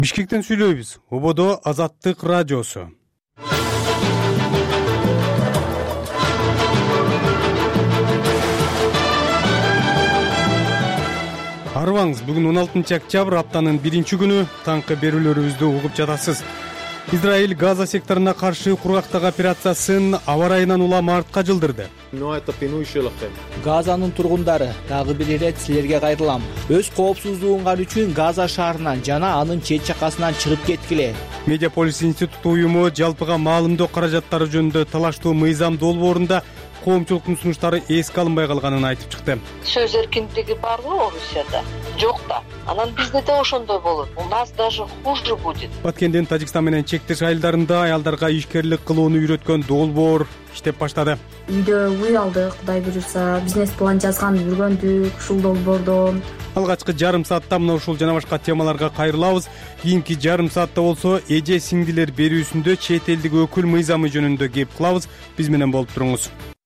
Бишкектен сүйлөйбүз. Ободо Азаттык радиосу. Арыбаңыз, бүгүн 16 октябрь, аптанын 1-күнү, таңкы берүүлөрүбүздү угуп жатасыз. Израиль Газа секторуна каршы кургактык операциясын аба ырайынан улам артка жылдырды. Газанын тургундары дагы бир ирет силерге кайрылам. Өз коопсуздугуңар үчүн Газа шаарынан жана анын чет жакасынан чыгып кеткиле. Медиаполис институту уюму жалпыга маалымдоо каражаттары жөнүндө талаштуу мыйзам долбоорунда коомчулуктун сунуштары эске алынбай калганын айтып чыкты. Сөз эркиндиги барбы Орусияда? Жок да. Анан бизде да ошондой болот. У нас даже хуже будет. Баткендин Тажикстан менен чектеш айылдарында аялдарга ишкерлик кылууну үйрөткөн долбоор иштеп баштады. Үйдө үй алдык, Кудай буюрса, бизнес план жазган жүргөндүк ушул долбоордон. Алгачкы жарым саатта мына ушул жана башка темаларга кайрылабыз. Кийинки жарым саатта болсо эже сиңдилер берүүсүндө чет элдик өкүл мыйзамы жөнүндө кеп кылабыз. Биз менен болуп туруңуз.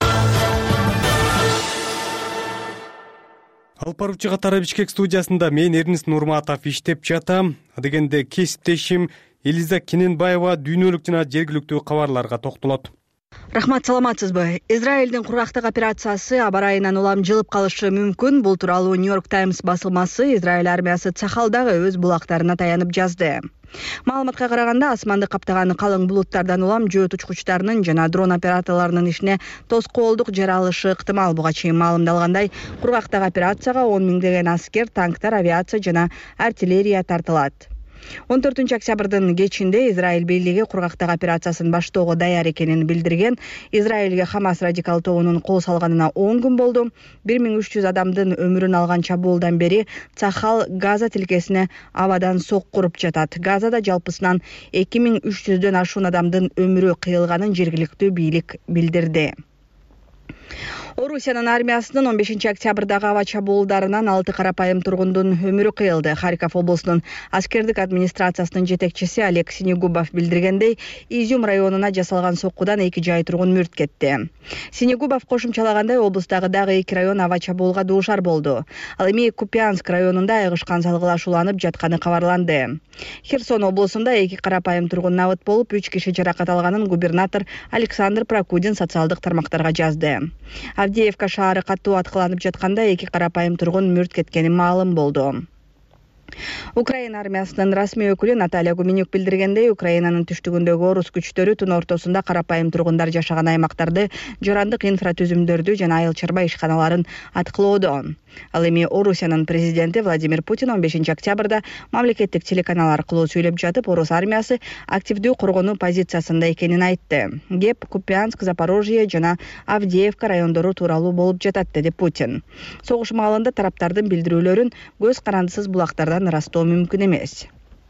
Алып баруучу катары Бишкек студиясында мен Эрнис Нурматов иштеп жатам. Дегенде кесиптешим Элиза Кененбаева дүйнөлүк жана жергиликтүү кабарларга токтолот. Рахмат, саламатсызбы? Израилдин кургактык операциясы аба ырайынан улам жылып калышы мүмкүн. Бул тууралуу Нью-Йорк Таймс басылмасы Израиль армиясы Цахалдагы өз булактарына таянып жазды. Маалыматка караганда, асманды каптаган калың булуттардан улам жөөт учкучтарынын жана дрон операторлорунун ишине тоскоолдук жаралышы ыктымал. Буга чейин маалымдалгандай, кургактык операцияга 10 миңдеген аскер, танктар, авиация жана артиллерия тартылат. 14 октябрдын кечинде Израиль бийлиги кургактык операциясын баштоого даяр экенин билдирген. Израилге Хамас радикал тобунун кол салганына 10 күн болду. 1300 адамдын өмүрүн алган чабуулдан бери Цахал Газа тилкесине абадан соккуруп жатат. Газада жалпысынан 2300дөн ашуун адамдын өмүрү кыйылганын жергиликтүү бийлик билдирди. Орусиянын армиясынын 15 октябрдагы аба чабуулдарынан 6 карапайым тургундун өмүрү кыйылды. Харьков облусунун аскердик администрациясынын жетекчиси Олег Синегубов билдиргендей, Изюм районуна жасалган соккудан 2 жай тургун мүрт кетти. Синегубов кошумчалагандай, облустагы дагы 2 район аба чабуулга дуушар болду. Ал эми Купянск районунда айгышкан салгылашууланып жатканы кабарланды. Херсон облусунда 2 карапайым тургун набыт болуп, 3 киши жаракат алганын губернатор Александр Прокудин социалдык тармактарга жазды. Авдеевка шаары катуу аткыланып жатканда 2 карапайым тургун мүрт кеткени маалым болду. Украина армиясынын расмий өкүлү Наталья Гуменюк билдиргендей, Украинанын түштүгүндөгү орус күчтөрү түн ортосунда карапайым тургундар жашаган аймактарды, жарандык инфратүзүмдөрдү жана айыл чарба ишканаларын аткылоодо. Ал эми Орусиянын президенти Владимир Путин 15 октябрда мамлекеттик телеканал аркылуу сүйлөп жатып, орус армиясы активдүү коргонуу позициясында экенин айтты. Кеп Купянск, Запорожье жана Авдеевка райондору тууралуу болуп жатат, деди Путин. Согуш маалында тараптардын билдирүүлөрүн көз карандысыз булактардан ырастоо мүмкүн эмес.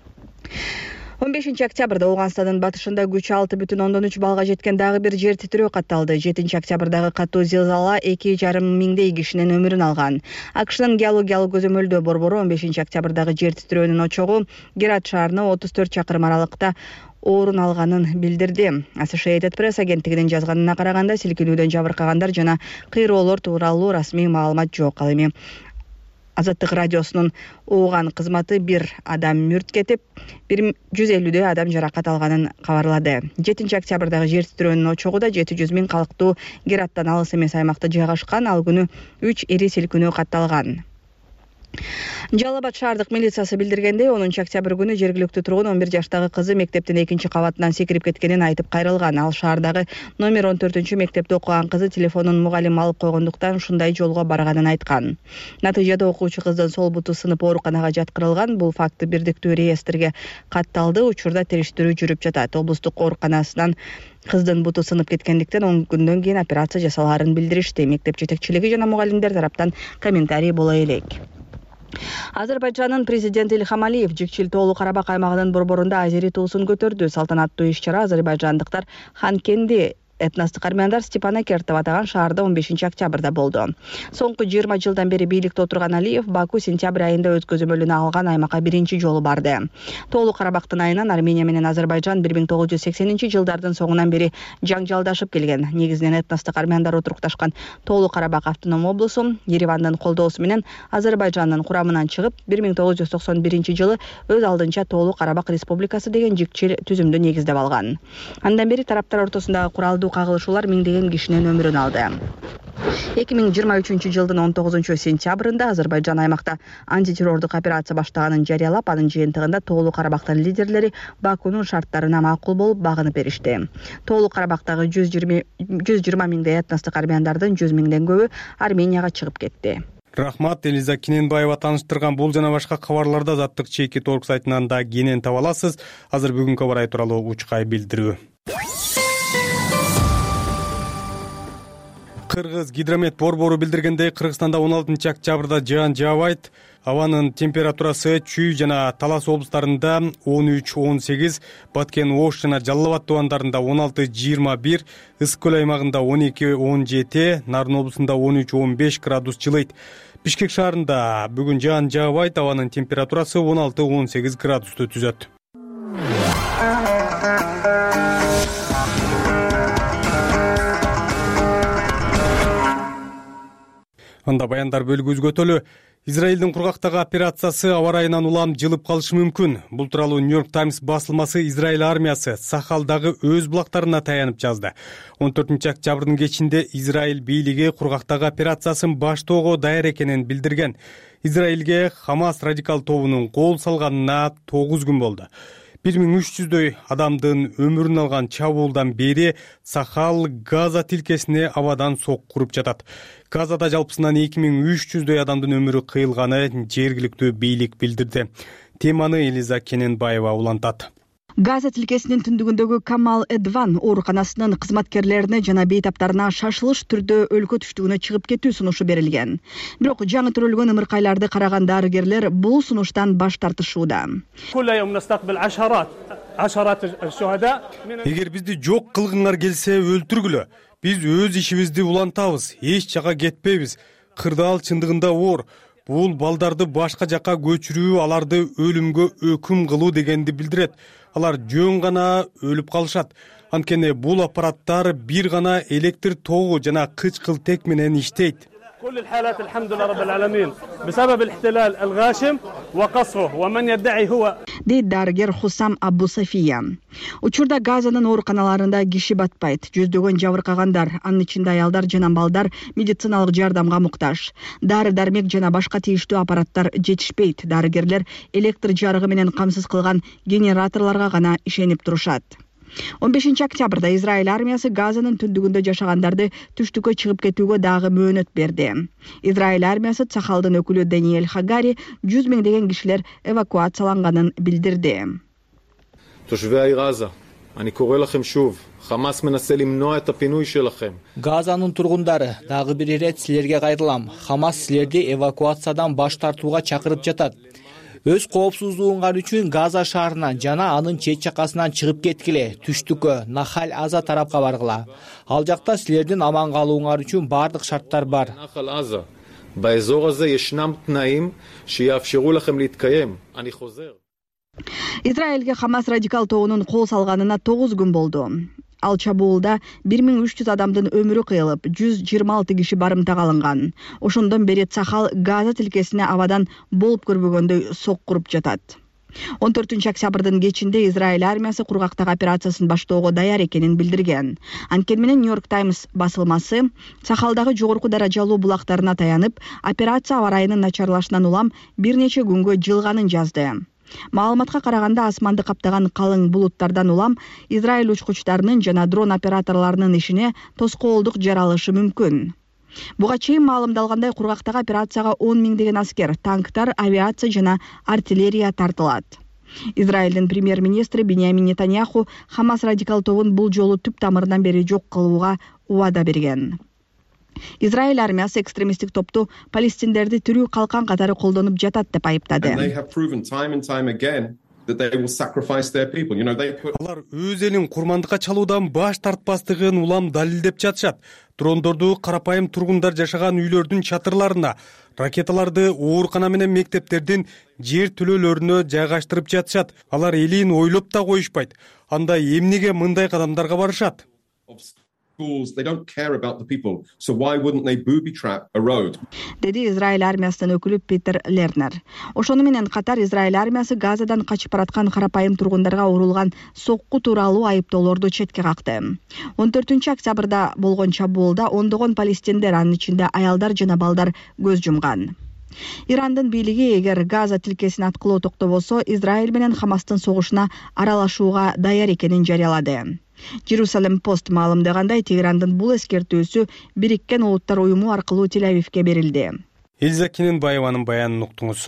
15 октябрда Ауганстандын батышында күчү 6,3 балга жеткен дагы бир жер титирөө катталды. 7 октябрдагы катуу зилзала 2,5 миңдей кишинин өмүрүн алган. АКШнын геологиялык көзөмөлдөө борбору 15 октябрдагы жер титирөөнүн очогу Герат шаарына 34 чакырым аралыкта орун алганын билдирди. Associated Press агенттигинин жазганына караганда, силкинүүдөн жабыркагандар жана кыйроолор тууралуу расмий маалымат жок. Ал эми Азаттык радиосунун уган кызматы бир адам мүрт кетип, 150 адам жаракат алганын кабарлады. 7 октябрдагы жер титирөөнүн очогу да 700 миң калктуу Гераттан алыс эмес аймакта жайгашкан. Ал күнү 3 ири силкинүү катталган. Жалал Абад шаардык милициясы билдиргендей, 10 октябрь күнү жергиликтүү тургун 11 жаштагы кызы мектептин 2 кабатынан секирип кеткенин айтып кайрылган. Ал шаардагы номер 14 мектепте окуган кызы телефонун мугалим алып койгондуктан ушундай жолго барганын айткан. Натыйжада окуучу кыздын сол буту сынып ооруканага жаткырылган. Бул факты бирдиктүү реестрге катталды. Учурда териштирүү жүрүп жатат. Облустук ооруканасынан кыздын буту сынып кеткендиктен 10 күндөн кийин операция жасалаарын билдиришти. Мектеп жетекчилиги жана мугалимдер тараптан комментарий боло элек. Азербайжандын президенти Ильхам Алиев Жикчил тоолуу Карабак аймагынын борборунда азери туусун көтөрдү. Салтанаттуу иш-чара азербайжандыктар Ханкенди Этностук армяндар Степанакерт деп атаган шаарда 15-октябрда болду. Соңку 20 жылдан бери бийликте отурган Алиев Баку сентябрь айында өткөзүмөлүнө алган аймакка биринчи жолу барды. Тоолуу Карабактын айынан Армения менен Азербайжан 1980-жылдардын соңунан бери жаңжалдашып келген. Негизинен этностук армяндар отурукташкан Тоолуу Карабак автоном облусу Еревандын колдоосу менен Азербайжандын курамынан чыгып, 1991-жылы өз алдынча Тоолуу Карабак Республикасы деген жикчил түзүмдү негиздеп алган. Андан бери тараптар ортосундагы куралдуу кагылышуулар миңдеген кишинин өмүрүн алды. 2023-жылдын 19-сентябрында Азербайжан аймакта антитеррордук операция баштаганын жарыялап, анын жыйынтыгында Тоолуу Карабактын лидерлери Бакунун шарттарына макул болуп багынып беришти. Тоолуу Карабактагы 120 миңдей этностук армяндардын 100 миңден көбү Арменияга чыгып кетти. Рахмат, Элиза Кененбаева тааныштырган бул жана башка кабарларды Азаттык чейки толук сайтынан да кенен таба аласыз. Азыр бүгүнкү абар тууралуу учкай билдирүү. Кыргыз гидромет борбору билдиргендей, Кыргызстанда 16-октябрда жаан жаабайт. Абанын температурасы Чүй жана Талас облустарында 13-18, Баткен Ош жана Жалал Абад тубандарында 16-21, Ысык көл аймагында 12-17, Нарын облусунда 13-15 градус жылыйт. Бишкек шаарында бүгүн жаан жаабайт, абанын температурасы 16-18 градусту түзөт. Анда баяндар бөлүгү өзгөтөлү. Израилдин кургактагы операциясы аба ырайынан улам жылып калышы мүмкүн. Бул тууралуу New York Times басылмасы Израиль армиясы Сахалдагы өз булактарына таянып жазды. 14-октябрдын кечинде Израиль бийлиги кургактагы операциясын баштоого даяр экенин билдирген. Израилге Хамас радикал тобунун кол салганына 9 күн болду. 1300дөй адамдын өмүрүн алган чабуулдан бери Сахал Газа тилкесине абадан соккуруп жатат. Газада жалпысынан 2300дөй адамдын өмүрү кыйылганы жергиликтүү бийлик билдирди. Теманы Элиза Кененбаева улантат. Газа тилкесинин түндүгүндөгү Камал Эдван ооруканасынын кызматкерлерине жана бейтаптарына шашылыш түрдө өлкө түштүгүнө чыгып кетүү сунушу берилген. Бирок жаңы төрөлгөн ымыркайларды караган дарыгерлер бул сунуштан баш тартышууда. Эгер бизди жок кылгыңар келсе өлтүргүлө. Биз өз ишибизди улантабыз, эч жака кетпейбиз. Кырдаал чындыгында оор. Бул балдарды башка жака көчүрүү, аларды өлүмгө өкүм кылуу дегенди билдирет. Алар жөн гана өлүп калышат. Анткени бул аппараттар бир гана электр тогу жана кычкылтек менен иштейт. كل الحالات الحمد لله رب العالمين بسبب الاحتلال الغاشم وقصفه ومن يدعي هو дейт дарыгер Хусам Абу Сафия. Учурда Газанын ооруканаларында киши батпайт. Жүздөгөн жабыркагандар, анын ичинде аялдар жана балдар медициналык жардамга муктаж. Дары-дармек жана башка тийиштүү аппараттар жетишпейт. Дарыгерлер электр жарыгы менен камсыз кылган генераторлорго гана ишенип турушат. 15-октябрда Израиль армиясы Газанын түндүгүндө жашагандарды түштүккө чыгып кетүүгө дагы мөөнөт берди. Израиль армиясы Сахалдын өкүлү Даниэль Хагари 100 миңдеген кишилер эвакуацияланганын билдирди. Газанын тургундары, дагы бир ирет силерге кайрылам. Хамас силерди эвакуациядан баш тартууга чакырып жатат. Өз коопсуздугуңар үчүн Газа шаарынан жана анын чет чакасынан чыгып кеткиле, түштүккө, Нахал Аза тарапка баргыла. Ал жакта силердин аман калууңар үчүн бардык шарттар бар. Израилге Хамас радикал тобунун кол салганына 9 күн болду. Ал чабуулда 1300 адамдын өмүрү кыйылып, 126 киши барымтага алынган. Ошондон бери Сахал Газа тилкесине абадан болуп көрбөгөндөй соккуруп жатат. 14-октябрдын кечинде Израиль армиясы кургактагы операциясын баштоого даяр экенин билдирген. Анткени менен New York Times басылмасы Сахалдагы жогорку даражалуу булактарына таянып, операция аба ырайынын начарлашынан улам бир нече күнгө жылганын жазды. Маалыматка караганда асманды каптаган калың булуттардан улам Израиль учкучтарынын жана дрон операторлорунун ишине тоскоолдук жаралышы мүмкүн. Буга чейин маалымдалгандай, кургактагы операцияга 10 миңдеген аскер, танктар, авиация жана артиллерия тартылат. Израилдин премьер-министри Биньямин Нетаньяху Хамас радикал тобун бул жолу түп тамырынан бери жок кылууга убада берген. Израиль армиясы экстремисттик топту палестиндерди тирүү калкан катары колдонуп жатат деп айыптады. that they will sacrifice their people. They put... Алар өз элин курмандыкка чалуудан баш тартпастыгын улам далилдеп жатышат. Дрондорду карапайым тургундар жашаган үйлөрдүн чатырларына, ракеталарды оорукана менен мектептердин жер төлөлөрүнө жайгаштырып жатышат. Алар элин ойлоп да коюшпайт. Анда эмнеге мындай кадамдарга барышат? They don't care about the people, so why wouldn't they booby trap a road? Деди Израиль армиясынын өкүлү Питер Лернер. Ошону менен катар Израиль армиясы Газадан качып бараткан карапайым тургундарга урулган сокку тууралуу айыптоолорду четке какты. 14 октябрда болгон чабуулда ондогон палестиндер, анын ичинде аялдар жана балдар көз жумган. Ирандын бийлиги эгер Газа тилкесин аткылоо токтобосо, Израиль менен Хамастын согушуна аралашууга даяр экенин жарыялады. Jerusalem Post маалымдагандай, Тегерандын бул эскертүүсү Бириккен Улуттар уюму аркылуу Тель-Авивге берилди. Элза Кененбаеванын баянын уктуңуз.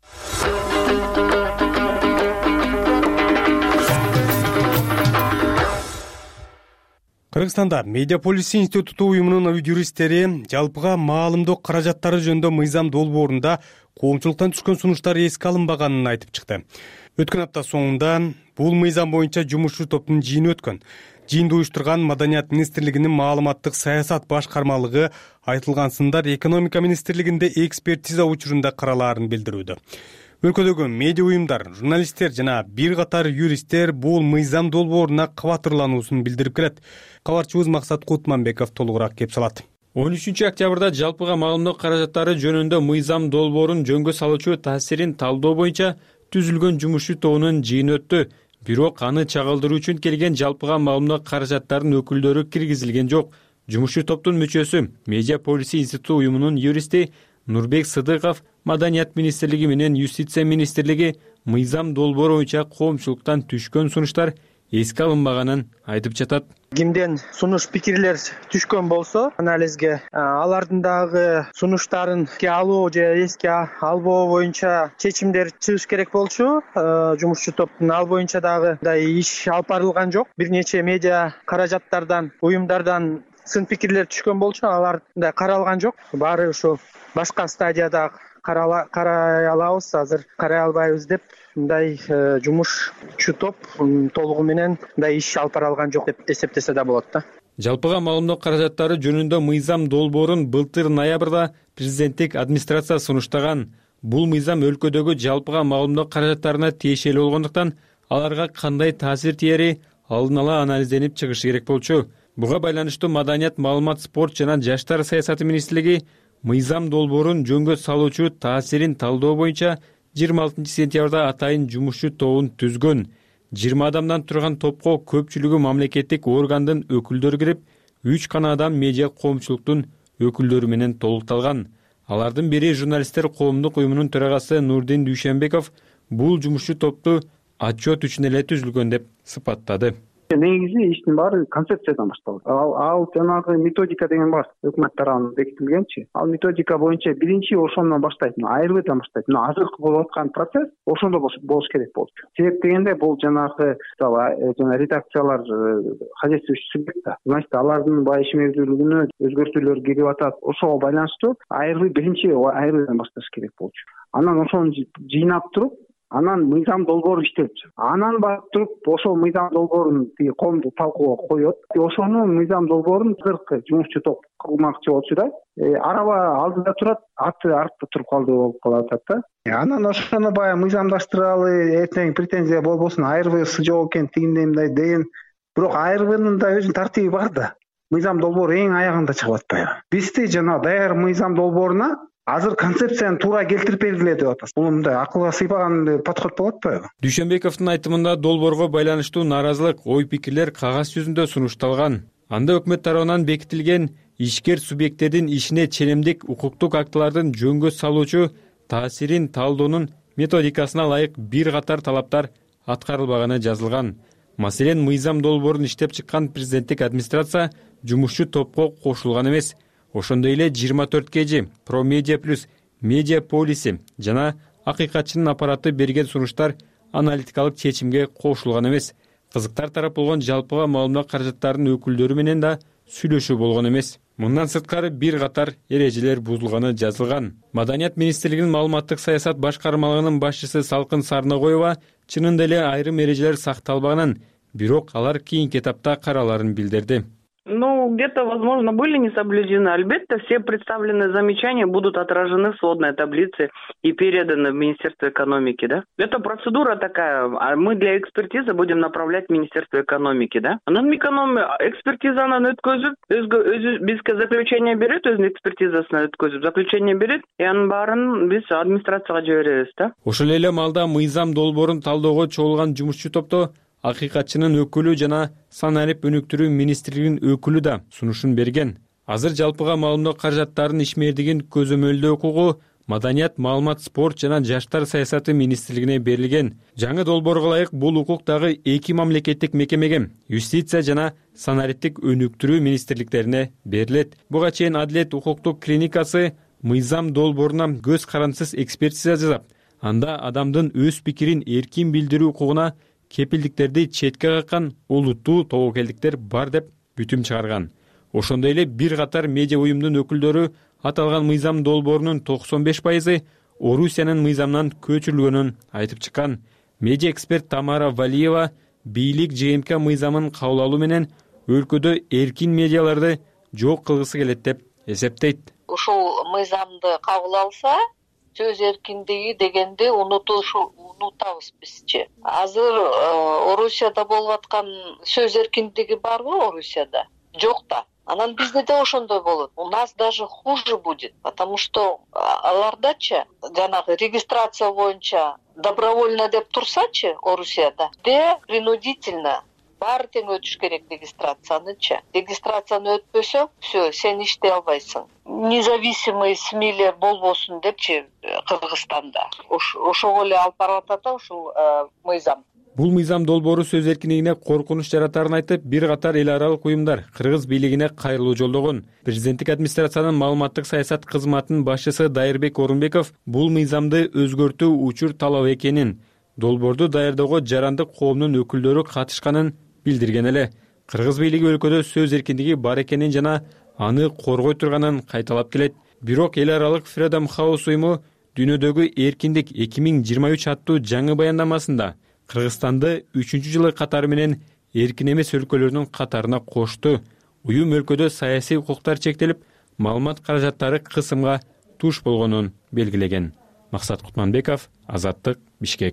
Кыргызстанда Медиаполис институту уюмунун юристтери жалпыга маалымдоо каражаттары жөнүндө мыйзам долбоорунда коомчулуктан түшкөн сунуштар эске алынбаганын айтып чыкты. Өткөн апта соңунда бул мыйзам боюнча жумушчу топтун жыйыны өткөн. Жыйынды уюштурган Маданият министрлигинин маалыматтык саясат башкармалыгы айтылган сындар экономика министрлигинде экспертиза учурунда каралаарын билдирүүдө. Өлкөдөгү медиа уюмдар, журналисттер жана бир катар юристтер бул мыйзам долбооруна кабатырлануусун билдирип келет. Кабарчыбыз Максат Кутманбеков толугураак кеп салат. 13 октябрда жалпыга маалымдоо каражаттары жөнүндө мыйзам долбоорун жөнгө салуучу таасирин талдоо боюнча түзүлгөн жумушчу тобунун жыйыны өттү. Бирок аны чагылдыруу үчүн келген жалпыга маалымдоо каражаттарынын өкүлдөрү киргизилген жок. Жумушчу топтун мүчөсү, Медиаполис институту уюмунун юристи Нурбек Сыдыков Маданият министрлиги менен Юстиция министрлиги мыйзам долбоору боюнча коомчулуктан түшкөн сунуштар эске алынбаганын айтып жатат. Кимден сунуш пикирлер түшкөн болсо, анализге алардын дагы сунуштарын эске алуу же эске албоо боюнча чечимдер чыгыш керек болчу. Жумушчу топтун ал боюнча дагы иш алып барылган жок. Бир нече медиа каражаттардан, уюмдардан сын пикирлер түшкөн болчу, алар да каралган жок. Баары ушул башка стадияда карай алабыз, азыр карай албайбыз деп мындай жумушчу топ толугу менен мындай иш алып бара алган жок деп эсептесе да болот да. Жалпыга маалымдоо каражаттары жөнүндө мыйзам долбоорун былтыр ноябрда президенттик администрация сунуштаган. Бул мыйзам өлкөдөгү жалпыга маалымдоо каражаттарына тиешелүү болгондуктан аларга кандай таасир тиери алдын ала анализденип чыгышы керек болчу. Буга байланыштуу Маданият, маалымат, спорт жана жаштар саясаты министрлиги мыйзам долбоорун жөнгө салуучу таасирин талдоо боюнча 26 сентябрда атайын жумушчу тобун түзгөн. 20 адамдан турган топко көпчүлүгү мамлекеттик органдын өкүлдөрү кирип, 3 гана адам медиа коомчулуктун өкүлдөрү менен толукталган. Алардын бири журналисттер коомдук уюмунун төрагасы Нурдин Дүйшенбеков бул жумушчу топту отчет үчүн эле түзүлгөн деп сыпаттады. Негизи иштин баары концепциядан башталат. Ал жанагы методика деген бар. Өкмөт тарабынан бекитилгенчи. Ал методика боюнча биринчи ошондон баштайт. Айрылуудан баштайт. Азыркы болуп аткан процесс ошондо болуш керек болчу. Себеп дегенде бул жанагы жана редакциялар хозяйствующий субъект да. Значит, алардын иш мезгилдүүлүгүнө өзгөртүүлөр кирип атат. Ошого байланыштуу айрылуу биринчи айрылуудан башташ керек болчу. Анан ошону жыйнап туруп, анан мыйзам долбоор иштелчү. Анан барып туруп, ошол мыйзам долбоорун коомдук талкууга коет. Ошону мыйзам долбоорун азыркы жумушчу топ курмакчы болчу да. Араба алдыда турат, аты артта туруп калды болуп калат да. Анан ошону баягы мыйзамдаштыралы, эртең претензия болбосун, айрыбысы жок экен, тигиндей мындай деген. Бирок айрыбынын да өзүнүн тартиби бар да. Мыйзам долбоор эң аягында чыгып атпайбы? Бизди жана даяр мыйзам долбооруна азыр концепцияны туура келтирип бергиле деп атасыз. Бул мындай акылга сыйпаган подход болуп атпайбы? Дүйшенбековдун айтымында долбоорго байланыштуу наразылык, ой-пикирлер кагаз жүзүндө сунушталган. Анда өкмөт тарабынан бекитилген ишкер субъекттердин ишине ченемдик укуктук актылардын жөнгө салуучу таасирин талдоонун методикасына ылайык бир катар талаптар аткарылбаганы жазылган. Маселен, мыйзам долбоорун иштеп чыккан президенттик администрация жумушчу топко кошулган эмес. Ошондой эле 24 KG, Pro Media Plus, Медиаполиси жана акыйкатчынын аппараты берген сунуштар аналитикалык чечимге кошулган эмес. Кызыктар тарап болгон жалпыга маалымдоо каражаттарынын өкүлдөрү менен да сүйлөшүү болгон эмес. Мындан сырткары бир катар эрежелер бузулганы жазылган. Маданият министрлигинин маалыматтык саясат башкармалыгынын башчысы Салкын Сарнагоева чынында эле айрым эрежелер сакталбаганын, бирок алар кийинки этапта караларын билдирди. Где-то, возможно, были не соблюдены. Албетте, все представленные замечания будут отражены в сводной таблице и переданы в Министерство экономики, да? Это процедура такая, а мы для экспертизы будем направлять в Министерство экономики, да? Экспертизаны өткөзүп, бизге заключение берет, өзүнүн экспертизасын өткөзүп, заключение берет, и анын баарын биз администрацияга жиберебиз, да? Ошол эле маалда мыйзам долбоорун талоого чогулган жумушчу топто акыйкатчынын өкүлү жана санарип өнүктүрүү министрлигинин өкүлү да сунушун берген. Азыр жалпыга маалымдоо каражаттарынын ишмердигин көзөмөлдөө укугу Маданият, маалымат, спорт жана жаштар саясаты министрлигине берилген. Жаңы долбоорго ылайык бул укук дагы эки мамлекеттик мекемеге, юстиция жана санариптик өнүктүрүү министрликтерине берилет. Буга чейин Адилет укуктук клиникасы мыйзам долбооруна көз карандысыз экспертиза жасап, анда адамдын өз пикирин эркин билдирүү укугуна кепилдиктерди четке каккан улуттуу тобокелдиктер бар деп бүтүм чыгарган. Ошондой эле бир катар медиа уюмдун өкүлдөрү аталган мыйзам долбоорунун 95% Орусиянын мыйзамынан көчүрүлгөнүн айтып чыккан. Медиа эксперт Тамара Валиева бийлик ЖМК мыйзамын кабыл алуу менен өлкөдө эркин медиаларды жок кылгысы келет деп эсептейт. Ушул мыйзамды кабыл алса, сөз эркиндиги дегенди унутабыз бизчи. Азыр Орусияда болуп аткан сөз эркиндиги барбы Орусияда? Жок да. Анан бизде де ошондой болот. У нас даже хуже будет, потому что алардачы жанагы регистрация боюнча добровольно деп турсачы Орусияда, принудительно баары тең өтүш керек регистрациянычы. Регистрацияны өтпөсөң, все, сен иштей албайсың. Независимый СМИлер болбосун депчи Кыргызстанда. Ошого эле алып баратат ушул мыйзам. Бул мыйзам долбоору сөз эркиндигине коркунуч жаратарын айтып, бир катар эл аралык уюмдар кыргыз бийлигине кайрылуу жолдогон. Президенттик администрациянын маалыматтык саясат кызматынын башчысы Дайырбек Орунбеков бул мыйзамды өзгөртүү учур талап экенин, долбоорду даярдоого жарандык коомдун өкүлдөрү катышканын билдирген эле. Кыргыз бийлиги өлкөдө сөз эркиндиги бар экенин жана аны коргой турганын кайталап келет. Бирок эл аралык Freedom House уюму дүйнөдөгү эркиндик 2023 аттуу жаңы баяндамасында Кыргызстанды 3-чү жылы катары менен эркин эмес өлкөлөрдүн катарына кошту. Уюм өлкөдө саясий укуктар чектелип, маалымат каражаттары кысымга туш болгонун белгилеген. Максат Кутманбеков, Азаттык, Бишкек.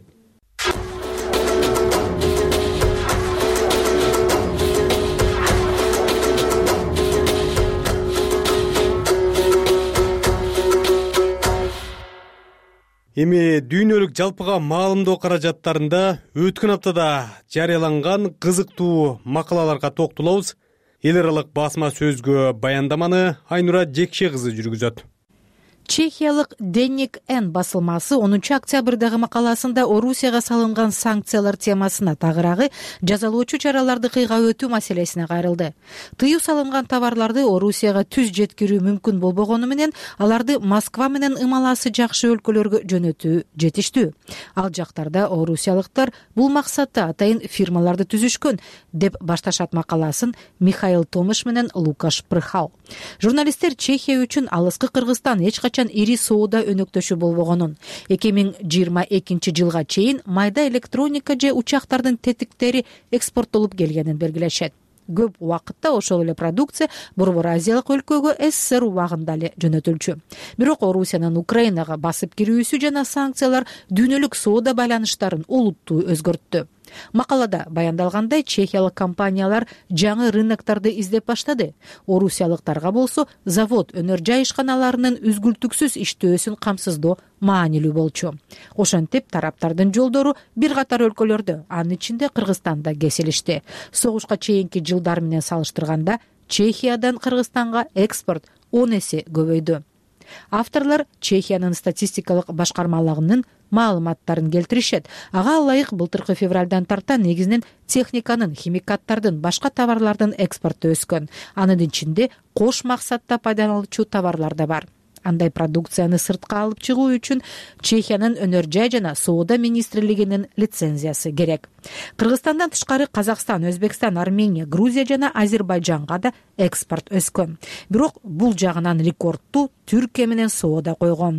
Эми дүйнөлүк жалпыга маалымдоо каражаттарында өткөн аптада жарыяланган кызыктуу макалаларга токтолобуз. Эл аралык басма сөзгө баяндаманы Айнура Жекше кызы жүргүзөт. Чехиялык Денник Н басылмасы 10 октябрдагы макаласында Орусияга салынган санкциялар темасына тагыраагы жазалоочу чараларды кыйга өтүү маселесине кайрылды. Тыюу салынган товарларды Орусияга түз жеткирүү мүмкүн болбогону менен аларды Москва менен ымаласы жакшы өлкөлөргө жөнөтүү жетиштүү. Ал жактарда орусиялыктар бул максатта атайын фирмаларды түзүшкөн деп башташат макаласын Михаил Томаш менен Лукаш Прыхал. Журналисттер Чехия үчүн алыскы Кыргызстан эч ири соода өнөктөшү болбогонун, 2022 жылга чейин майда электроника же учактардын тетиктери экспорттолуп келгенин белгилешет. Көп убакытта ошол эле продукция Борбор Азиялык өлкөгө СССР убагында эле жөнөтүлчү. Бирок Орусиянын Украинага басып кирүүсү жана санкциялар дүйнөлүк соода байланыштарын олуттуу өзгөрттү. Макалада баяндалгандай, чехиялык компаниялар жаңы рыноктарды издеп баштады. Орусиялыктарга болсо завод, өнөр жай ишканаларынын үзгүлтүксүз иштөөсүн камсыздоо маанилүү болчу. Ошентип тараптардын жолдору бир катар өлкөлөрдө, анын ичинде Кыргызстанда кесилишти. Согушка чейинки жылдар менен салыштырганда Чехиядан Кыргызстанга экспорт 10 эсе көбөйдү. Авторлор Чехиянын статистикалык башкармалыгынын маалыматтарын келтиришет. Ага ылайык былтыркы февралдан тарта негизинен техниканын, химикаттардын, башка товарлардын экспорту өскөн. Анын ичинде кош максатта пайдаланылчу товарлар да бар. андай продукцияны сыртка алып чыгуу үчүн Чехиянын өнөр жай жана соода министрлигинин лицензиясы керек. Кыргызстандан тышкары Казакстан, Өзбекстан, Армения, Грузия жана Азербайжанга да экспорт өскөн. Бирок бул жагынан рекордту Түркия менен соода койгон.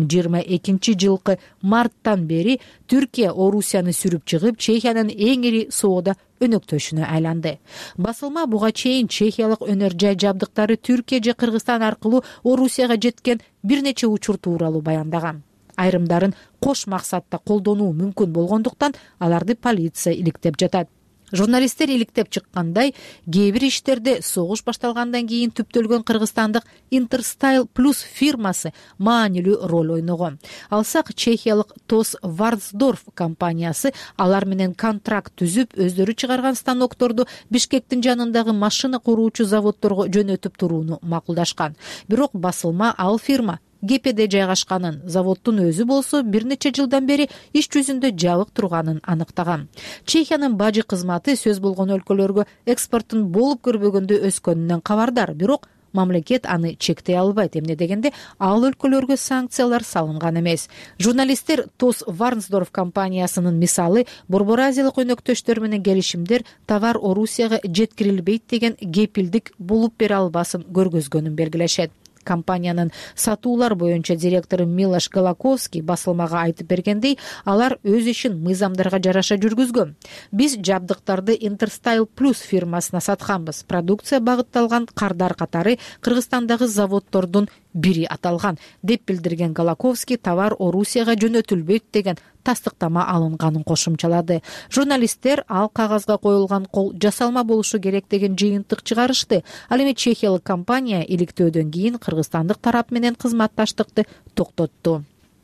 2022 жылкы марттан бери Түркия Орусияны сүрүп чыгып, Чехиянын эң ири соода өнөктөшүнө айланды. Басылма буга чейин чехиялык өнөр жай жабдыктары Түркия же Кыргызстан аркылуу Орусияга жеткен бир нече учур тууралуу баяндаган. Айрымдарын кош максатта колдонуу мүмкүн болгондуктан аларды полиция иликтеп жатат. Журналисттер иликтеп чыккандай, кээ бир иштерде согуш башталгандан кийин түптөлгөн кыргызстандык Интерстайл Плюс фирмасы маанилүү роль ойногон. Алсак чехиялык Тос Варцдорф компаниясы алар менен контракт түзүп, өздөрү чыгарган станокторду Бишкектин жанындагы машина куруучу заводдорго жөнөтүп турууну макулдашкан. Бирок басылма ал фирма ГПде жайгашканын, заводдун өзү болсо бир нече жылдан бери иш жүзүндө жабык турганын аныктаган. Чехиянын бажы кызматы сөз болгон өлкөлөргө экспорттун болуп көрбөгөндө өскөнүнөн кабардар, бирок мамлекет аны чектей албайт. Эмне дегенде, ал өлкөлөргө санкциялар салынган эмес. Журналисттер Тос Варцдорф компаниясынын мисалы Борбор Азиялык өнөктөштөр менен келишимдер товар Орусияга жеткирилбейт деген кепилдик болуп бере албасын көргөзгөнүн белгилешет. Компаниянын сатуулар боюнча директору Милош Галаковский басылмага айтып бергендей, алар өз ишин мыйзамдарга жараша жүргүзгөн. Биз жабдыктарды Интерстайл Плюс фирмасына сатканбыз. Продукция багытталган кардар катары Кыргызстандагы заводдордун бири аталган, деп билдирген Галаковский товар Орусияга жөнөтүлбөйт деген тастыктама алынганын кошумчалады. Журналисттер ал кагазга коюлган кол жасалма болушу керек деген жыйынтык чыгарышты. Ал эми чехиялык компания иликтөөдөн кийин кыргызстандык тарап менен кызматташтыкты токтотту.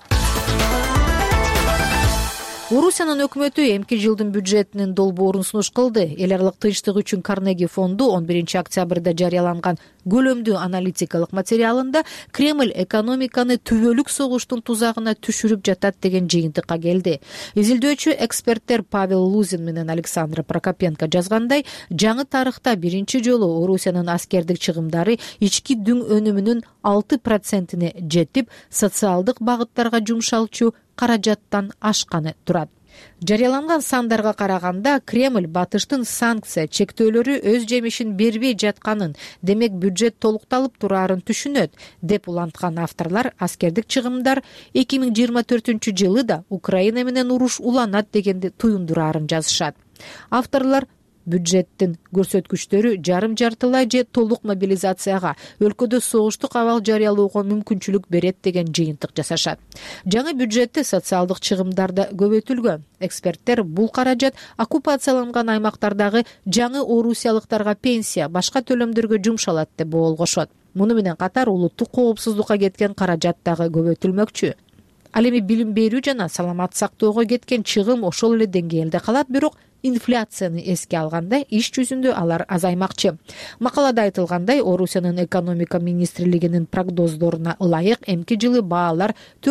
Орусиянын өкмөтү эмки жылдын бюджетинин долбоорун сунуш кылды. Эл аралык тынчтык үчүн Карнеги фонду 11 октябрда жарыяланган көлөмдүү аналитикалык материалында Кремль экономиканы түбөлүк согуштун тузагына түшүрүп жатат деген жыйынтыкка келди. Изилдөөчү эксперттер Павел Лузин менен Александра Прокопенко жазгандай, жаңы тарыхта биринчи жолу Орусиянын аскердик чыгымдары ички дүң өнүмүнүн 6%-ине жетип, социалдык багыттарга жумшалчу каражаттан ашканы турат. Жарыяланган сандарга караганда Кремль батыштын санкция чектөөлөрү өз жемишин бербей жатканын, демек бюджет толукталып турарын түшүнөт, деп уланткан авторлар аскердик чыгымдар 2024 жылы да Украина менен уруш уланат дегенди туюндурарын жазышат. Авторлар бюджеттин көрсөткүчтөрү жарым-жартылай же толук мобилизацияга, өлкөдө согуштук абал жарыялоого мүмкүнчүлүк берет деген жыйынтык жасашат. Жаңы бюджетте социалдык чыгымдар да көбөйтүлгөн. Эксперттер бул каражат оккупацияланган аймактардагы жаңы орусиялыктарга пенсия, башка төлөмдөргө жумшалат деп болгошот. Муну менен катар улуттук коопсуздукка кеткен каражат дагы көбөйтүлмөкчү. Ал эми билим берүү жана саламат сактоого кеткен чыгым ошол эле деңгээлде калат, бирок инфляцияны эске алганда иш жүзүндө алар азаймакчы. Макалада айтылгандай, Орусиянын экономика министрлигинин прогноздоруна ылайык эмки жылы баалар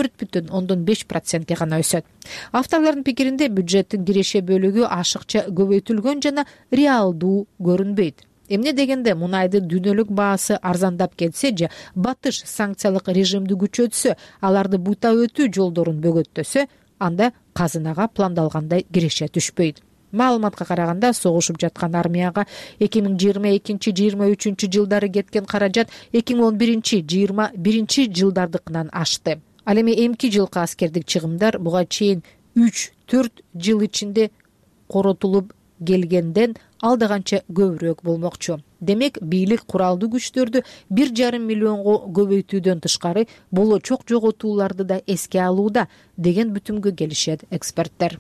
4,5%ке гана өсөт. Авторлордун пикиринде бюджеттин киреше бөлүгү ашыкча көбөйтүлгөн жана реалдуу көрүнбөйт. Эмне дегенде, мунайды дүйнөлүк баасы арзандап кетсе же батыш санкциялык режимди күчөтсө, аларды бута өтүү жолдорун бөгөттөсө, анда казынага пландалгандай киреше түшпөйт. Маалыматка караганда, согушуп жаткан армияга 2022-23 жылдары кеткен каражат 2011-21 жылдардыкынан ашты. Ал эми эмки жылкы аскердик чыгымдар буга чейин 3-4 жыл ичинде коротулуп келгенден алда канча көбүрөөк болмокчу. Демек, бийлик куралдуу күчтөрдү 1,5 миллионго көбөйтүүдөн тышкары болочок жоготууларды да эске алууда деген бүтүмгө келишет эксперттер.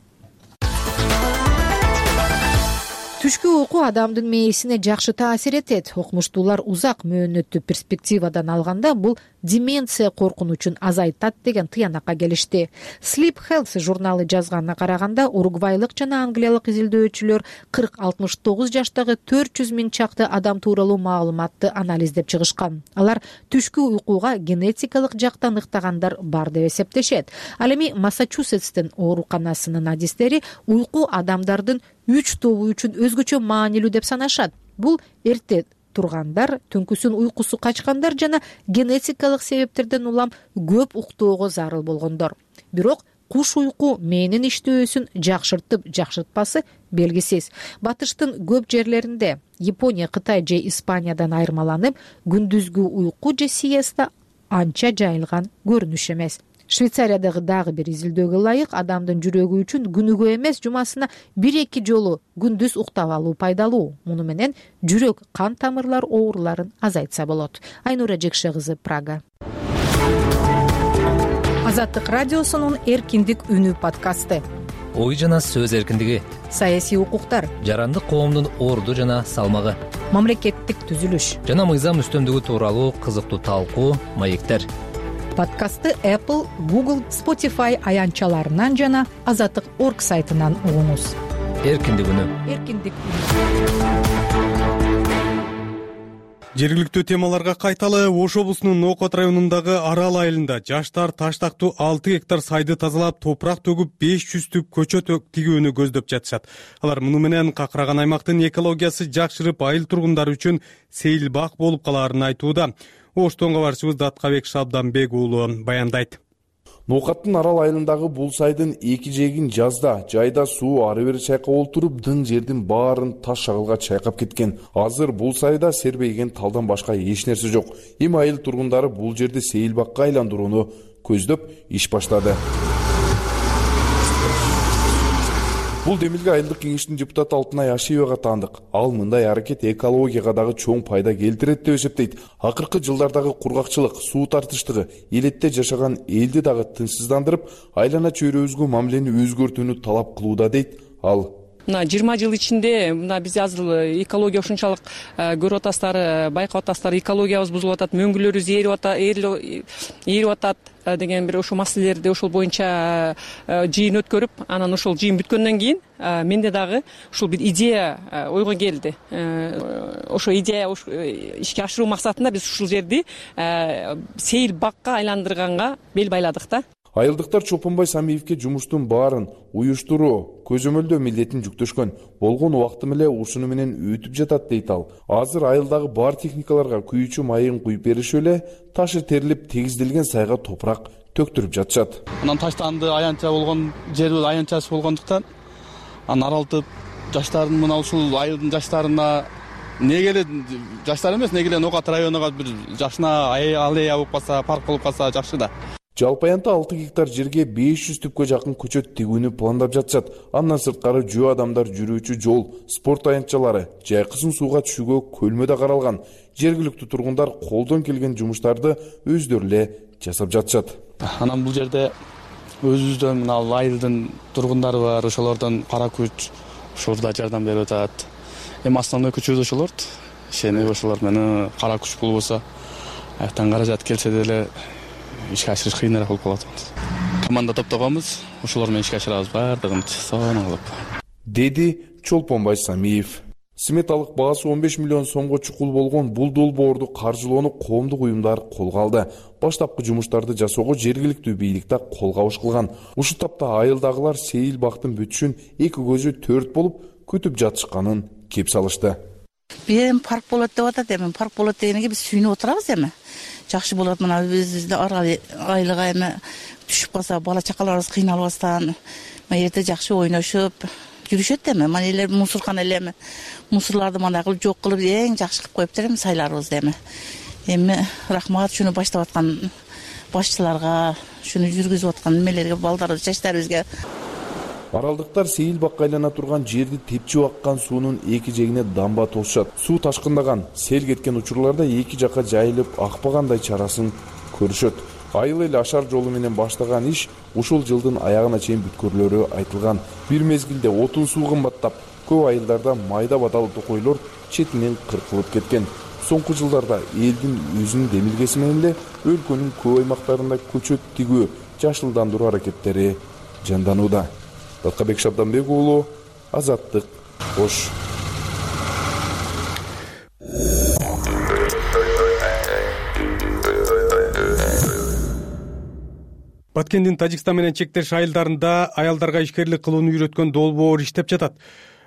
Түшкү уйку адамдын мээсине жакшы таасир этет. Окумуштуулар узак мөөнөттүү перспективадан алганда бул деменция коркунучун азайтат деген тыянакка келишти. Sleep Health журналы жазганына караганда, уругвайлык жана англиялык изилдөөчүлөр 40-69 жаштагы 400 миң чакты адам тууралуу маалыматты анализдеп чыгышкан. Алар түшкү уйкуга генетикалык жактан ыктагандар бар деп эсептешет. Ал эми Массачусетстин ооруканасынын адистери уйку адамдардын 3 тобу үчүн өзгөчө маанилүү деп санашат. Бул эрте тургандар, түнкүсүн уйкусу качкандар жана генетикалык себептерден улам көп уктоого зарыл болгондор. Бирок куш уйку мээнин иштөөсүн жакшыртып жакшыртпасы белгисиз. Батыштын көп жерлеринде, Япония, Кытай же Испаниядан айырмаланып, күндүзгү уйку же сиеста анча жайылган көрүнүш эмес. Швейцариядагы дагы бир изилдөөгө ылайык, адамдын жүрөгү үчүн күнүгө эмес, жумасына 1-2 жолу күндүз уктап алуу пайдалуу. Муну менен жүрөк кан тамырлар ооруларын азайтса болот. Айнура Жекше кызы, Прага. Азаттык радиосунун Эркиндик үнү подкасты. Ой жана сөз эркиндиги, саясий укуктар, жарандык коомдун орду жана салмагы, мамлекеттик түзүлүш жана мыйзам үстөмдүгү тууралуу кызыктуу талкуу, маектер. Подкастты Apple, Google, Spotify аянтчаларынан жана Азаттык.org сайтынан угуңуз. Эркиндик үнү. Эркиндик үнү. Жергиликтүү темаларга кайталы. Ош облусунун Нокот районундагы Арал айылында жаштар таштактуу 6 гектар сайды тазалап, топурак төгүп 500 түп көчөт тигүүнү көздөп жатышат. Алар муну менен какыраган аймактын экологиясы жакшырып, айыл тургундары үчүн сейилбак болуп калаарын айтууда. Оштон кабарчыбыз Даткабек Шабданбек уулу баяндайт. Нокаттын Арал айылындагы бул сайдын эки жээгин жазда жайда суу ары бери чайкап олтуруп, дың жердин баарын таш шагылга чайкап кеткен. Азыр бул сайда сербейген талдан башка эч нерсе жок. Эми айыл тургундары бул жерди сейилбакка айландырууну көздөп иш баштады. Бул демилге айылдык кеңештин депутаты Алтынай Ашиевага таандык. Ал мындай аракет экологияга дагы чоң пайда келтирет деп эсептейт. Акыркы жылдардагы кургакчылык, суу тартыштыгы элетте жашаган элди дагы тынчсыздандырып, айлана чөйрөбүзгө мамилени өзгөртүүнү талап кылууда дейт ал. Мына 20 жыл ичинде биз азыр экология ушунчалык көрүп атасыздар, байкап атасыздар, экологиябыз бузулуп атат, мөңгүлөрүбүз ээрип атат деген бир ошол маселелерди ошол боюнча жыйын өткөрүп, анан ошол жыйын бүткөндөн кийин менде дагы ушул бир идея ойго келди. Ошо идея ишке ашыруу максатында биз ушул жерди сейилбакка айландырганга бел байладык да. Айылдыктар Чопонбай Самиевке жумуштун баарын уюштуруу, көзөмөлдөө милдетин жүктөшкөн. Болгон убакты эле ушуну менен өтүп жатат дейт ал. Азыр айылдагы бар техникаларга күйүүчү майын куюп беришип эле, ташы терилип тегизделген сайга топурак төктүрүп жатышат. Анан таштанды аянтча болгон жерибиз аянтчасы болгондуктан анан аралтып жаштардын мына ушул айылдын жаштарына неге эле жаштар эмес, неге эле Нокат районуна бир жашына аллея болуп калса, парк болуп калса жакшы да. Жалпы аянтта 6 гектар жерге 500 түпкө жакын көчөт тигүүнү пландап жатышат. Андан сырткары жөө адамдар жүрүүчү жол, спорт аянтчалары, жайкысын сууга түшүүгө көлмө да каралган. Жергиликтүү тургундар колдон келген жумуштарды өздөрү эле жасап жатышат. Анан бул жерде өзүбүздөн мына айылдын тургундары бар, ошолордон кара күч ушурда жардам берип атат. Эми основной күчүбүз ошолор. Ишенип ошолор менен кара күч болбосо, аяктан каражат келсе деле ишке ашырыш кыйыныраак болуп калат. Команда топтогонбуз, ошолор менен ишке ашырабыз баардыгын сонун кылып. Деди Чолпонбай Самиев. Сметалык баасы 15 миллион сомго чукул болгон бул долбоорду каржылоону коомдук уюмдар колго алды. Баштапкы жумуштарды жасоого жергиликтүү бийлик да кол кабыш кылган. Ушул тапта айылдагылар сейилбактын бүтүшүн эки көзү төрт болуп күтүп жатышканын кеп салышты. Бир парк болот деп атат, эми парк болот дегенге биз сүйүнүп отурабыз эми. Жакшы болот, мына бизде арал айылга эми түшүп калса, бала чакаларыбыз кыйналбастан, эрте жакшы ойношуп жүрүшөт эми. Мына эле мусорканы эле эми мусорларды мындай кылып жок кылып эң жакшы кылып коюптур эми сайларыбызды эми. Эми рахмат шуну баштап аткан башчыларга, шуну жүргүзүп аткан немелерге, балдарыбыз, жаштарыбызга. Аралдыктар сейилбакка айлана турган жерди тепчип аккан суунун эки жегине дамба толушат. Суу ташкындаган, сел кеткен учурларда эки жакка жайылып акпагандай чарасын көрүшөт. Айыл эл ашар жолу менен баштаган иш ушул жылдын аягына чейин бүткөрүлөрү айтылган. Бир мезгилде отун суу кымбаттап, көп айылдарда майда баталы токойлор четинен кыркылып кеткен. Соңку жылдарда элдин өзүнүн демилгеси менен эле өлкөнүн көп аймактарында көчөт тигүү, жашылдандыруу аракеттери жанданууда. Даткабек Шабданбек уулу, Азаттык, Ош. Баткендин Тажикстан менен чектеш айылдарында аялдарга ишкерлик кылууну үйрөткөн долбоор иштеп жатат.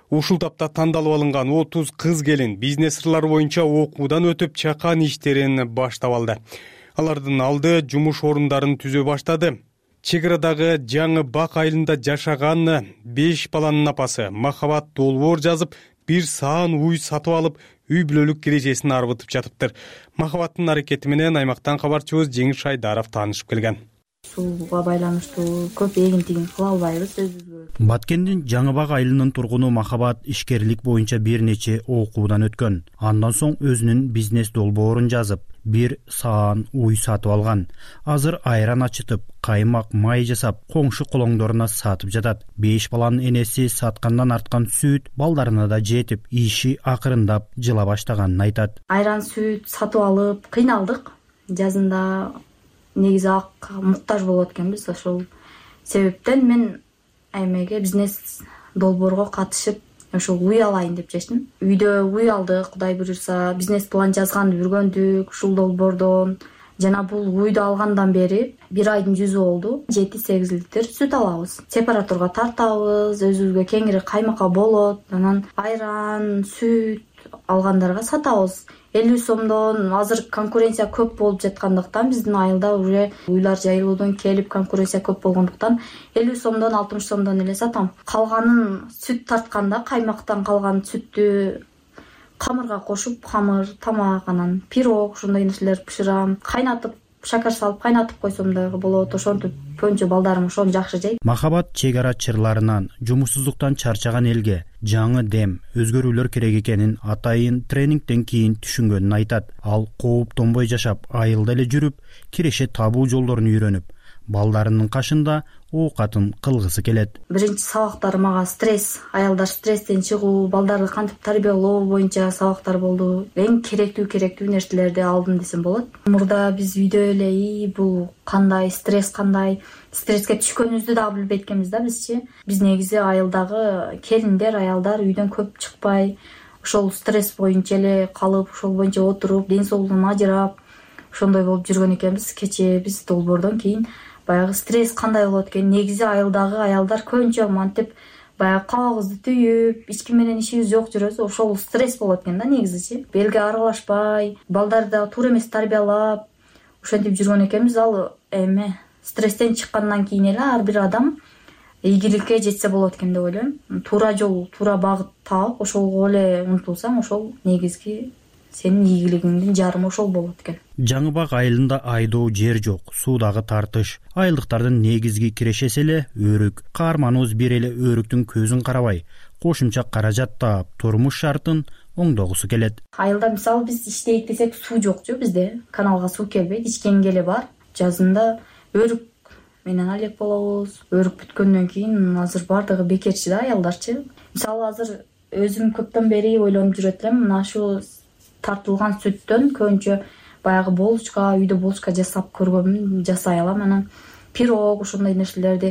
Ушул тапта тандалып алынган 30 кыз келин бизнес сырлары боюнча окуудан өтүп чакан иштерин баштап алды. Алардын алды жумуш орундарын түзө баштады. Чек арадагы жаңы Бак айылында жашаган 5 баланын апасы Махабат долбоор жазып, бир саан уй сатып алып, үй бүлөлүк кирежесин арбытып жатыптыр. Махабаттын аракети менен аймактан кабарчыбыз Жеңиш Айдаров таанышып келген. Сууга байланыштуу көп эгин тигин кыла албайбыз өзүбүзгө. Баткендин Жаңы Бак айылынын тургуну Махабат ишкерлик боюнча бир нече окуудан өткөн. Андан соң өзүнүн бизнес долбоорун жазып, бир саан уй сатып алган. Азыр айран ачытып, каймак, май жасап, коңшу колоңдоруна сатып жатат. 5 баланын энеси саткандан арткан сүт балдарына да жетип, иши акырындап жыла баштаганын айтат. Айран, сүт сатып алып кыйналдык. Жазында негизи ак муктаж болот экенбиз. Ошол себептен мен эмеге бизнес долбоорго катышып, ошол уй алайын деп чечтим. Үйдө уй алдык, Кудай буйрса, бизнес план жазганды жүргөндүк ушул долбоордон. Жана бул уйду алгандан бери 1 айдын жүзү болду. 7-8 литр сүт алабыз. Сепараторго тартабыз, өзүбүзгө кеңири каймакка болот. Анан айран, сүт алгандарга сатабыз. 50 сомдон. Азыр конкуренция көп болуп жаткандыктан биздин айылда уже уйлар жайылуудан келип конкуренция көп болгондуктан 50 сомдон 60 сомдон эле сатам. Калганын сүт тартканда каймактан калган сүттү камырга кошуп, камыр, тамак, анан пирог ушундай нерселер бышырам. Кайнатып, шакар салып кайнатып койсом дагы болот. Ошентип көнчө балдарым ошону жакшы жейт. Махабат чек ара чырларынан, жумушсуздуктан чарчаган элге жаңы дем, өзгөрүүлөр керек экенин атайын тренингден кийин түшүнгөнүн айтат. Ал кооптонбой жашап, айылда эле жүрүп, киреше табуу жолдорун үйрөнүп, балдарынын кашында оокатын кылгысы келет. Биринчи сабактар мага стресс, аялдар стresстен чыгуу, балдарды кантип тарбиялоо боюнча сабактар болду. Эң керектүү нерселерди алдым десем болот. Мурда биз үйдө эле бул кандай стресс, кандай стресске түшкөнүбүздү дагы билбейт экенбиз да бизчи. Биз негизи айылдагы келиндер, аялдар үйдөн көп чыкпай, ошол стресс боюнча эле калып, ошол боюнча отуруп, ден соолугун ажырап, ошондой болуп жүргөн экенбиз. Кечээ биз долбоордон кийин баягы стресс кандай болот экен, негизи айылдагы аялдар көбүнчө мантип баягы кабагыбызды түйүп, эч ким менен ишибиз жок жүрөбүз. Ошол стресс болот экен да негизичи. Белге аралашпай, балдарды туура эмес тарбиялап, ошентип жүргөн экенбиз. Ал эме стресстен чыккандан кийин эле ар бир адам ийгиликке жетсе болот экен деп ойлойм. Туура жол, туура багыт таап, ошолго эле умтулсаң, ошол негизги сенин ийгилигиңдин жарымы ошол болот экен. Жаңы Бак айылында айдоо жер жок, суудагы тартыш. Айылдыктардын негизги кирешеси эле өрүк. Каарманыбыз бир эле өрүктүн көзүн карабай, кошумча каражат таап, турмуш шартын оңдогусу келет. Айылда мисалы биз иштейт десек суу жокчу бизде. Каналга суу келбейт, ичкенге эле бар. Жазында өрүк менен алек болобуз. Өрүк бүткөндөн кийин азыр бардыгы бекерчи да аялдарчы. Мисалы азыр өзүм көптөн бери ойлонуп жүрөт элем, мына шу тартылган сүттөн көбүнчө баягы булочка, үйдө булочка жасап көргөнмүн, жасай алам. Анан пирог ошондой нерселерди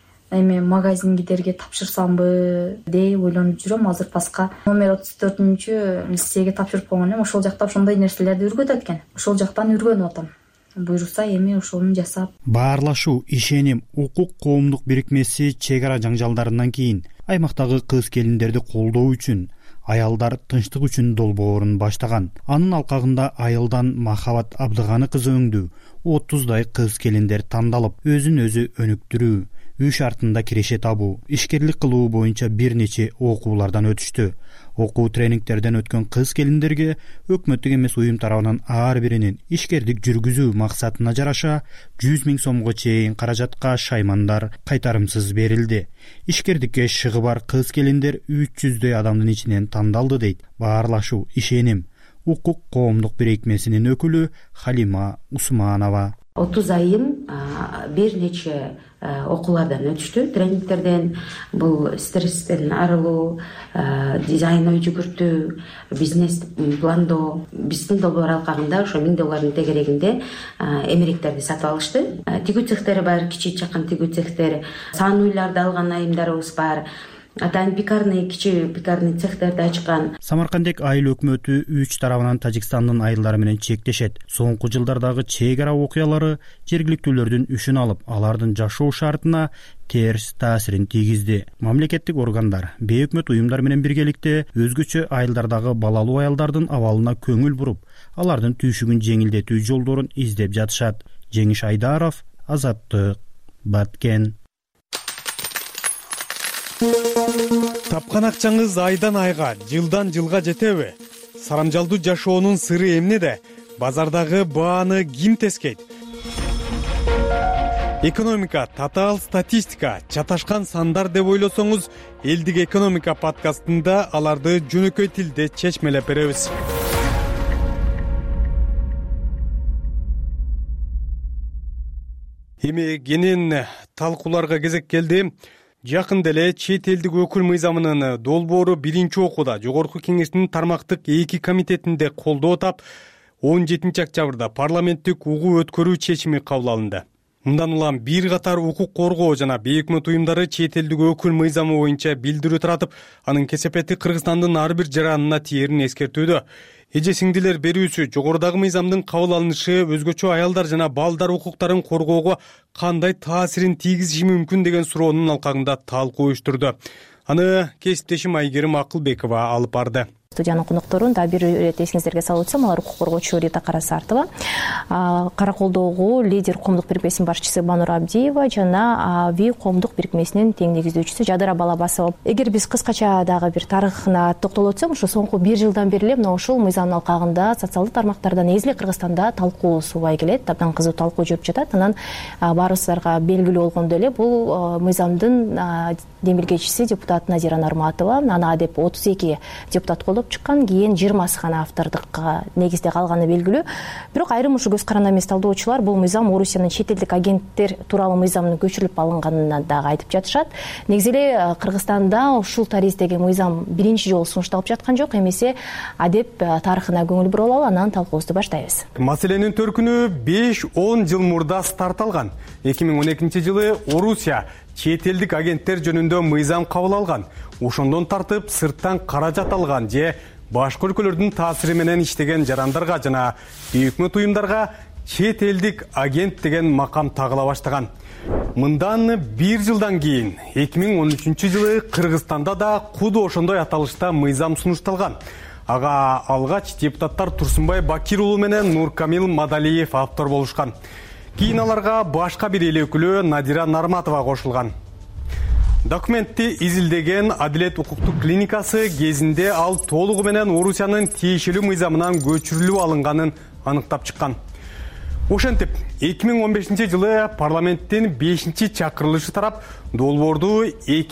эми магазингидерге тапшырсамбы деп ойлонуп жүрөм. Азыр паска номер 34 лицейге тапшырып койгон элем. Ошол жакта ошондой нерселерди үргөтөт экен. Ошол жактан үргөнүп атам. Буйрукса эми ошону жасап. Баарлашуу, ишеним, укук коомдук бирикмеси чек ара жаңжалдарынан кийин аймактагы кыз келиндерди колдоо үчүн аялдар тынчтык үчүн долбоорун баштаган. Анын алкагында айылдан Махабат Абдыганы кызы өңдүү 30дай кыз келиндер тандалып, өзүн өзү өнүктүрүү, үй шартында киреше табуу, ишкерлик кылуу боюнча бир нече окуулардан өтүштү. Окуу тренингтерден өткөн кыз келиндерге өкмөттүк эмес уюм тарабынан ар биринин ишкердик жүргүзүү максатына жараша 100 000 сомго чейин каражатка шаймандар кайтарымсыз берилди. Ишкердикке шыгы бар кыз келиндер 300дөй адамдын ичинен тандалды дейт Баарлашуу, ишеним, укук коомдук бирикмесинин өкүлү Халима Усманова. 30 айым бир нече окуулардан өтүштү, тренингтерден. Бул стресстен арылуу, дизайн ой жүгүртүү, бизнес пландоо. Биздин долбоор алкагында ошо $1000 тегерегинде эмеректерди сатып алышты. Тигүү цехтери бар, кичи чакан тигүү цехтер, сан уйларды алган айымдарыбыз бар. атайын пекарный кичи пекарный цехтерди ачкан. Самаркандек айыл өкмөтү үч тарабынан Тажикстандын айылдары менен чектешет. Соңку жылдардагы чек ара окуялары жергиликтүүлөрдүн үшүн алып, алардын жашоо шартына терс таасирин тийгизди. Мамлекеттик органдар, бейөкмөт уюмдар менен биргеликте өзгөчө айылдардагы балалуу аялдардын абалына көңүл буруп, алардын түйшүгүн жеңилдетүү жолдорун издеп жатышат. Жеңиш Айдаров, Азаттык, Баткен. Тапкан акчаңыз айдан айга, жылдан жылга жетеби? Сарамжалдуу жашоонун сыры эмнеде? Базардагы бааны ким тескейт? Экономика, татаал статистика, чаташкан сандар деп ойлосоңуз, Элдик экономика подкастында аларды жөнөкөй тилде чечмелеп беребиз. Эми кенен талкууларга кезек келди. Жакында эле чет элдик өкүл мыйзамынын долбоору биринчи окууда Жогорку Кеңештин тармактык 2 комитетинде колдоо тап, 17 октябрда парламенттик угуу өткөрүү чечими кабыл алынды. Мындан улам бир катар укук коргоо жана бейөкмөт уюмдары чет элдик өкүл мыйзамы боюнча билдирүү таратып, анын кесепети Кыргызстандын ар бир жаранына тиерин эскертүүдө. Эже сиңдилер берүүсү жогорудагы мыйзамдын кабыл алынышы өзгөчө аялдар жана балдар укуктарын коргоого кандай таасирин тийгизиши мүмкүн деген суроонун алкагында талкуу уюштурду. Аны кесиптешим Айгерим Акылбекова алып барды. Студиянын конокторун дагы бир ирет эсиңиздерге салып өтсөм, алар укук коргоочу Рита Карасартова, Караколдогу лидер коомдук бирикмесинин башчысы Банур Абдиева жана ВИ коомдук бирикмесинин тең негиздөөчүсү Жадыра Балабасова. Эгер биз кыскача дагы бир тарыхына токтолуп өтсөм, ушу соңку 1 жылдан бери эле мына ушул мыйзамдын алкагында социалдык тармактарда негизи Кыргызстанда талкуу субай келет, абдан кызуу талкуу жүрүп жатат. Анан баарыбыздарга белгилүү болгондой эле бул мыйзамдын демилгечиси депутат Назира Нарматова, аны деп 32 депутат колдоп чыккан, кийин 20 гана автордукка негизде калганы белгилүү. Бирок айрым ушу көз каранды эмес талдоочулар бул мыйзам Орусиянын чет элдик агенттер тууралуу мыйзамынын көчүрүлүп алынганына дагы айтып жатышат. Негизи эле Кыргызстанда ушул тариздеги мыйзам биринчи жолу сунушталып жаткан жок, эмесе адеп тарыхына көңүл буруп алалы, анан талкуубузду баштайбыз. Маселенин төркүнү 5-10 жыл мурда старт алган. 2012 жылы Орусия чет элдик агенттер жөнүндө мыйзам кабыл алган. Ошондон тартып сырттан каражат алган же башка өлкөлөрдүн таасири менен иштеген жарандарга жана бейөкмөт уюмдарга чет элдик агент деген макам тагыла баштаган. Мындан 1 жылдан кийин 2013 жылы Кыргызстанда да куду ошондой аталышта мыйзам сунушталган. Ага алгач депутаттар Турсунбай Бакир уулу менен Нуркамил Мадалиев автор болушкан. Кийин аларга башка бир эл өкүлү Надира Нарматова кошулган. Документти изилдеген Адилет укуктук клиникасы кезинде ал толугу менен Орусиянын тиешелүү мыйзамынан көчүрүлүп алынганын аныктап чыккан. Ошентип 2015 жылы парламенттин 5-чакырылышы тарап долбоорду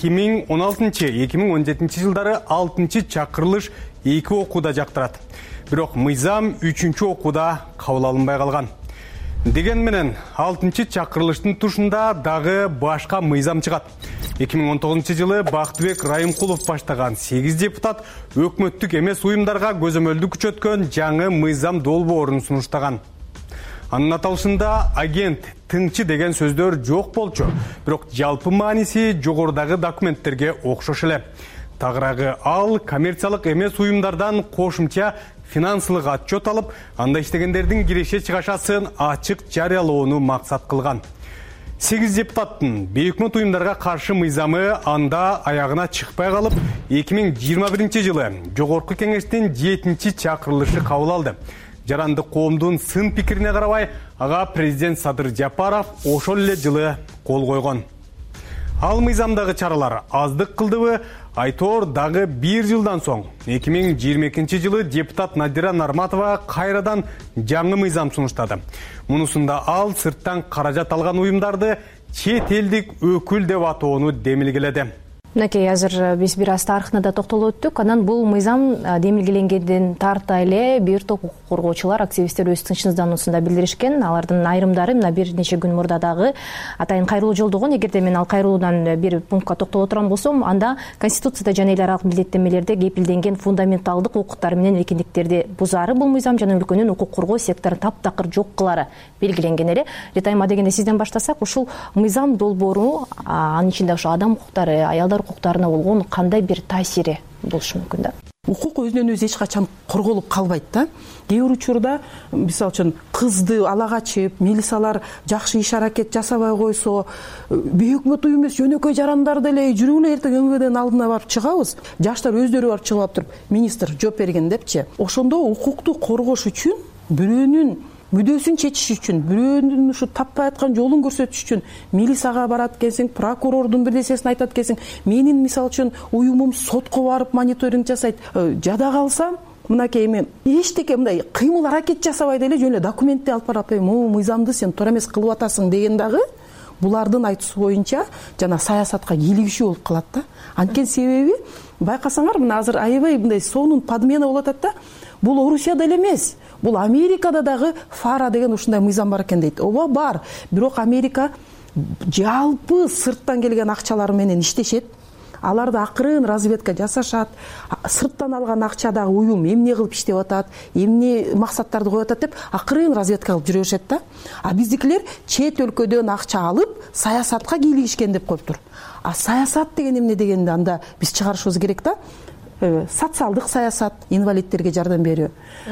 2016-2017 жылдары 6-чакырылыш 2 окууда жактырат. Бирок мыйзам 3-окууда кабыл алынбай калган. Деген менен 6-чакырылыштын тушунда дагы башка мыйзам чыгат. 2019 жылы Бактыбек Райымкулов баштаган 8 депутат өкмөттүк эмес уюмдарга көзөмөлдү күчөткөн жаңы мыйзам долбоорун сунуштаган. Анын аталышында агент, тыңчы деген сөздөр жок болчу, бирок жалпы мааниси жогорудагы документтерге окшош эле. Тагыраагы ал коммерциялык эмес уюмдардан кошумча финансылык отчет алып, анда иштегендердин киреше чыгашасын ачык жарыялоону максат кылган. 8 депутаттын бейөкмөт уюмдарга каршы мыйзамы анда аягына чыкпай калып, 2021 жылы Жогорку Кеңештин 7-чакырылышы кабыл алды. Жарандык коомдун сын пикирине карабай, ага президент Садыр Жапаров ошол эле жылы кол койгон. Ал мыйзамдагы чаралар аздык кылдыбы? Айтор дагы 1 жылдан соң 2022 жылы депутат Надира Нарматова кайрадан жаңы мыйзам сунуштады. Мунусунда ал сырттан каражат алган уюмдарды чет элдик өкүл деп атоону демилгеледи. Мынакей азыр биз бир аз тарыхына да токтолуп өттүк. Анан бул мыйзам демилгеленгенден тарта эле бир топ укук коргоочулар, активисттер өз тынчсыздануусунда билдиришкен. Алардын айрымдары мына бир нече күн мурда дагы атайын кайрылуу жолдогон. Эгерде мен ал кайрылуудан бир пунктка токтоло турган болсом, анда Конституцияда жана эл аралык милдеттенмелерде кепилденген фундаменталдык укуктар менен эркиндиктерди бузаары бул мыйзам жана өлкөнүн укук коргоо секторун таптакыр жок кылары белгиленген эле. Ретайма дегенде сизден баштасак, ушул мыйзам долбоору анын ичинде ошо адам укуктары, аялдар укуктарына болгон кандай бир таасири болушу мүмкүн да? Укук өзүнөн өзү эч качан корголуп калбайт да. Кээ бир учурда мисалы үчүн кызды ала качып, милициялар жакшы иш аракет жасабай койсо, бейөкмөт уюм эмес жөнөкөй жарандар деле жүрүңүлөр эртең МВДнын алдына барып чыгабыз. Жаштар өздөрү барып чыгып туруп, министр жооп берген депчи. Ошондо укукту коргош үчүн, бирөөнүн мүдөөсүн чечиш үчүн, бирөөнүн ушу таппай аткан жолун көрсөтүш үчүн милицияга барат экенсиң, прокурордун бирнерсесин айтат экенсиң, менин мисалы үчүн уюмум сотко барып мониторинг жасайт. Жада калсам, мынакей эми эчтеке мындай кыймыл аракет жасабай деле жөн эле документти алып барып, могу мыйзамды сен туура эмес кылып атасың деген дагы булардын айтуусу боюнча жана саясатка кийлигишүү болуп калат да. Анткени себеби байкасаңар, мына азыр аябай мындай сонун подмена болуп атат да. Бул Орусияда эле эмес, бул Америкада дагы фара деген ушундай мыйзам бар экен дейт. Ооба бар, бирок Америка жалпы сырттан келген акчалар менен иштешет. Аларды акырын разведка жасашат. Сырттан алган акчадагы уюм эмне кылып иштеп атат, эмне максаттарды коюп атат деп акырын разведка кылып жүрө беришет да. А биздикилер чет өлкөдөн акча алып саясатка кийлигишкен деп коюптур. А саясат деген эмне дегенди анда биз чыгарышыбыз керек да. Социалдык саясат, инвалидтерге жардам берүү,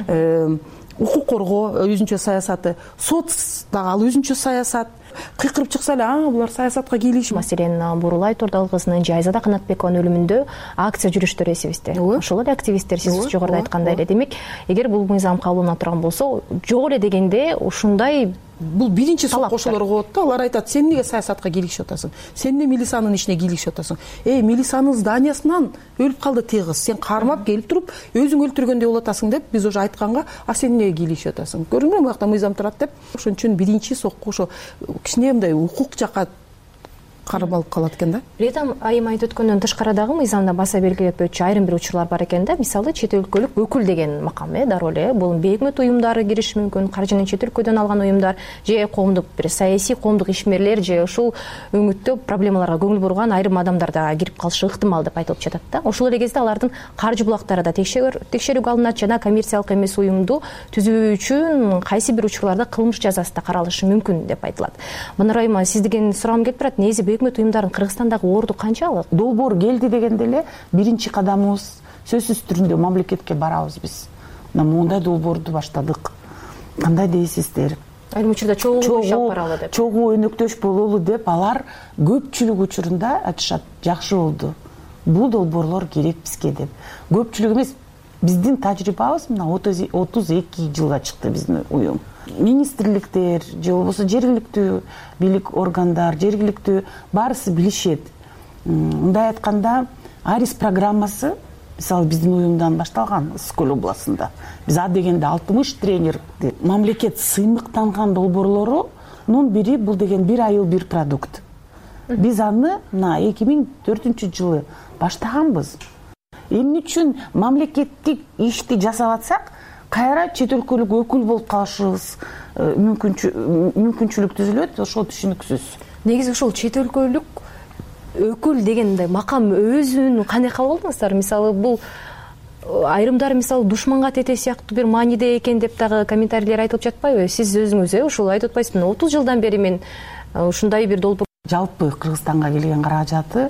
укук коргоо өзүнчө саясаты, сот дагы ал өзүнчө саясат. Кыйкырып чыкса эле, булар саясатка кийлигиш. Маселен, Бурулай Турдал кызынын Жайзада Канатбекованын өлүмүндө акция жүрүштөр эсебизде. Ошол эле активисттер сиз жогоруда айткандай эле. Демек, эгер бул мыйзам кабылдана турган болсо, жок эле дегенде ушундай бул биринчи соккошолор коет да. Алар айтат, сен эмнеге саясатка кийлигишип атасың? Сен эмне милициянын ишине кийлигишип атасың? Милициянын зданиясынан өлүп калды тыйгыз. Сен кармап келип туруп, өзүң өлтүргөндөй болуп атасың деп биз уже айтканга, а сен эмнеге кийлигишип атасың? Көрдүңбү, буякта мыйзам турат деп. Ошон үчүн биринчи сокку ошо кичине мындай укук жакка кармалып калат экен да. Ретам айым айтып өткөндөн тышкарыдагы мыйзамда баса белгилеп өтчү айрым бир учурлар бар экен да. Мисалы, чет өлкөлүк өкүл деген макам, дароо эле бул бейөкмөт уюмдары кириши мүмкүн, каржыны чет өлкөдөн алган уюмдар, же коомдук бир саясий коомдук ишмерлер, же ушул өңүттө проблемаларга көңүл бурган айрым адамдар да кирип калышы ыктымал деп айтылып жатат да. Ошол эле кезде алардын каржы булактары да текшерүүгө алынат жана коммерциялык эмес уюмду түзүү үчүн кайсы бир учурларда кылмыш жазасы да каралышы мүмкүн деп айтылат. Манар айым, сизден сурамым келип турат, негизи бейөкмөт уюмдардын Кыргызстандагы орду канчалык? Долбоор келди дегенде эле биринчи кадамыбыз сөзсүз түрүндө мамлекетке барабыз биз. Мындай долбоорду баштадык. Кандай дейсиздер? Айрым учурда чогуу иш алып баралы деп. Чогуу өнөктөш бололу деп алар көпчүлүк учурунда айтышат, жакшы болду. Бул долбоорлор керек бизге деп. Көпчүлүк эмес, биздин тажрыйбабыз мына 32 жылга чыкты биздин уюм. Министрликтер же болбосо жергиликтүү бийлик органдар, жергиликтүү баарысы билишет. Мындай айтканда, Арис программасы мисалы биздин уюмдан башталган Ысык-Көл областында. Биз а дегенде 60 тренерди мамлекет сыймыктанган долбоорлорунун бири бул деген бир айыл бир продукт. Биз аны мына 2004 жылы баштаганбыз. Эмне үчүн мамлекеттик ишти жасап атсак, кайра чет өлкөлүк өкүл болуп калышыбыз мүмкүнчүлүк түзүлөт, ошол түшүнүксүз. Негизи ушул чет өлкөлүк өкүл дегенде макам өзүн кандай кабыл алдыңыздар? Мисалы, бул айрымдар мисалы душманга тете сыяктуу бир мааниде экен деп дагы комментарийлер айтылып жатпайбы? Сиз өзүңүз ушул айтып атпайсызбы? 30 жылдан бери мен ушундай бир долбоор. Жалпы Кыргызстанга келген каражаты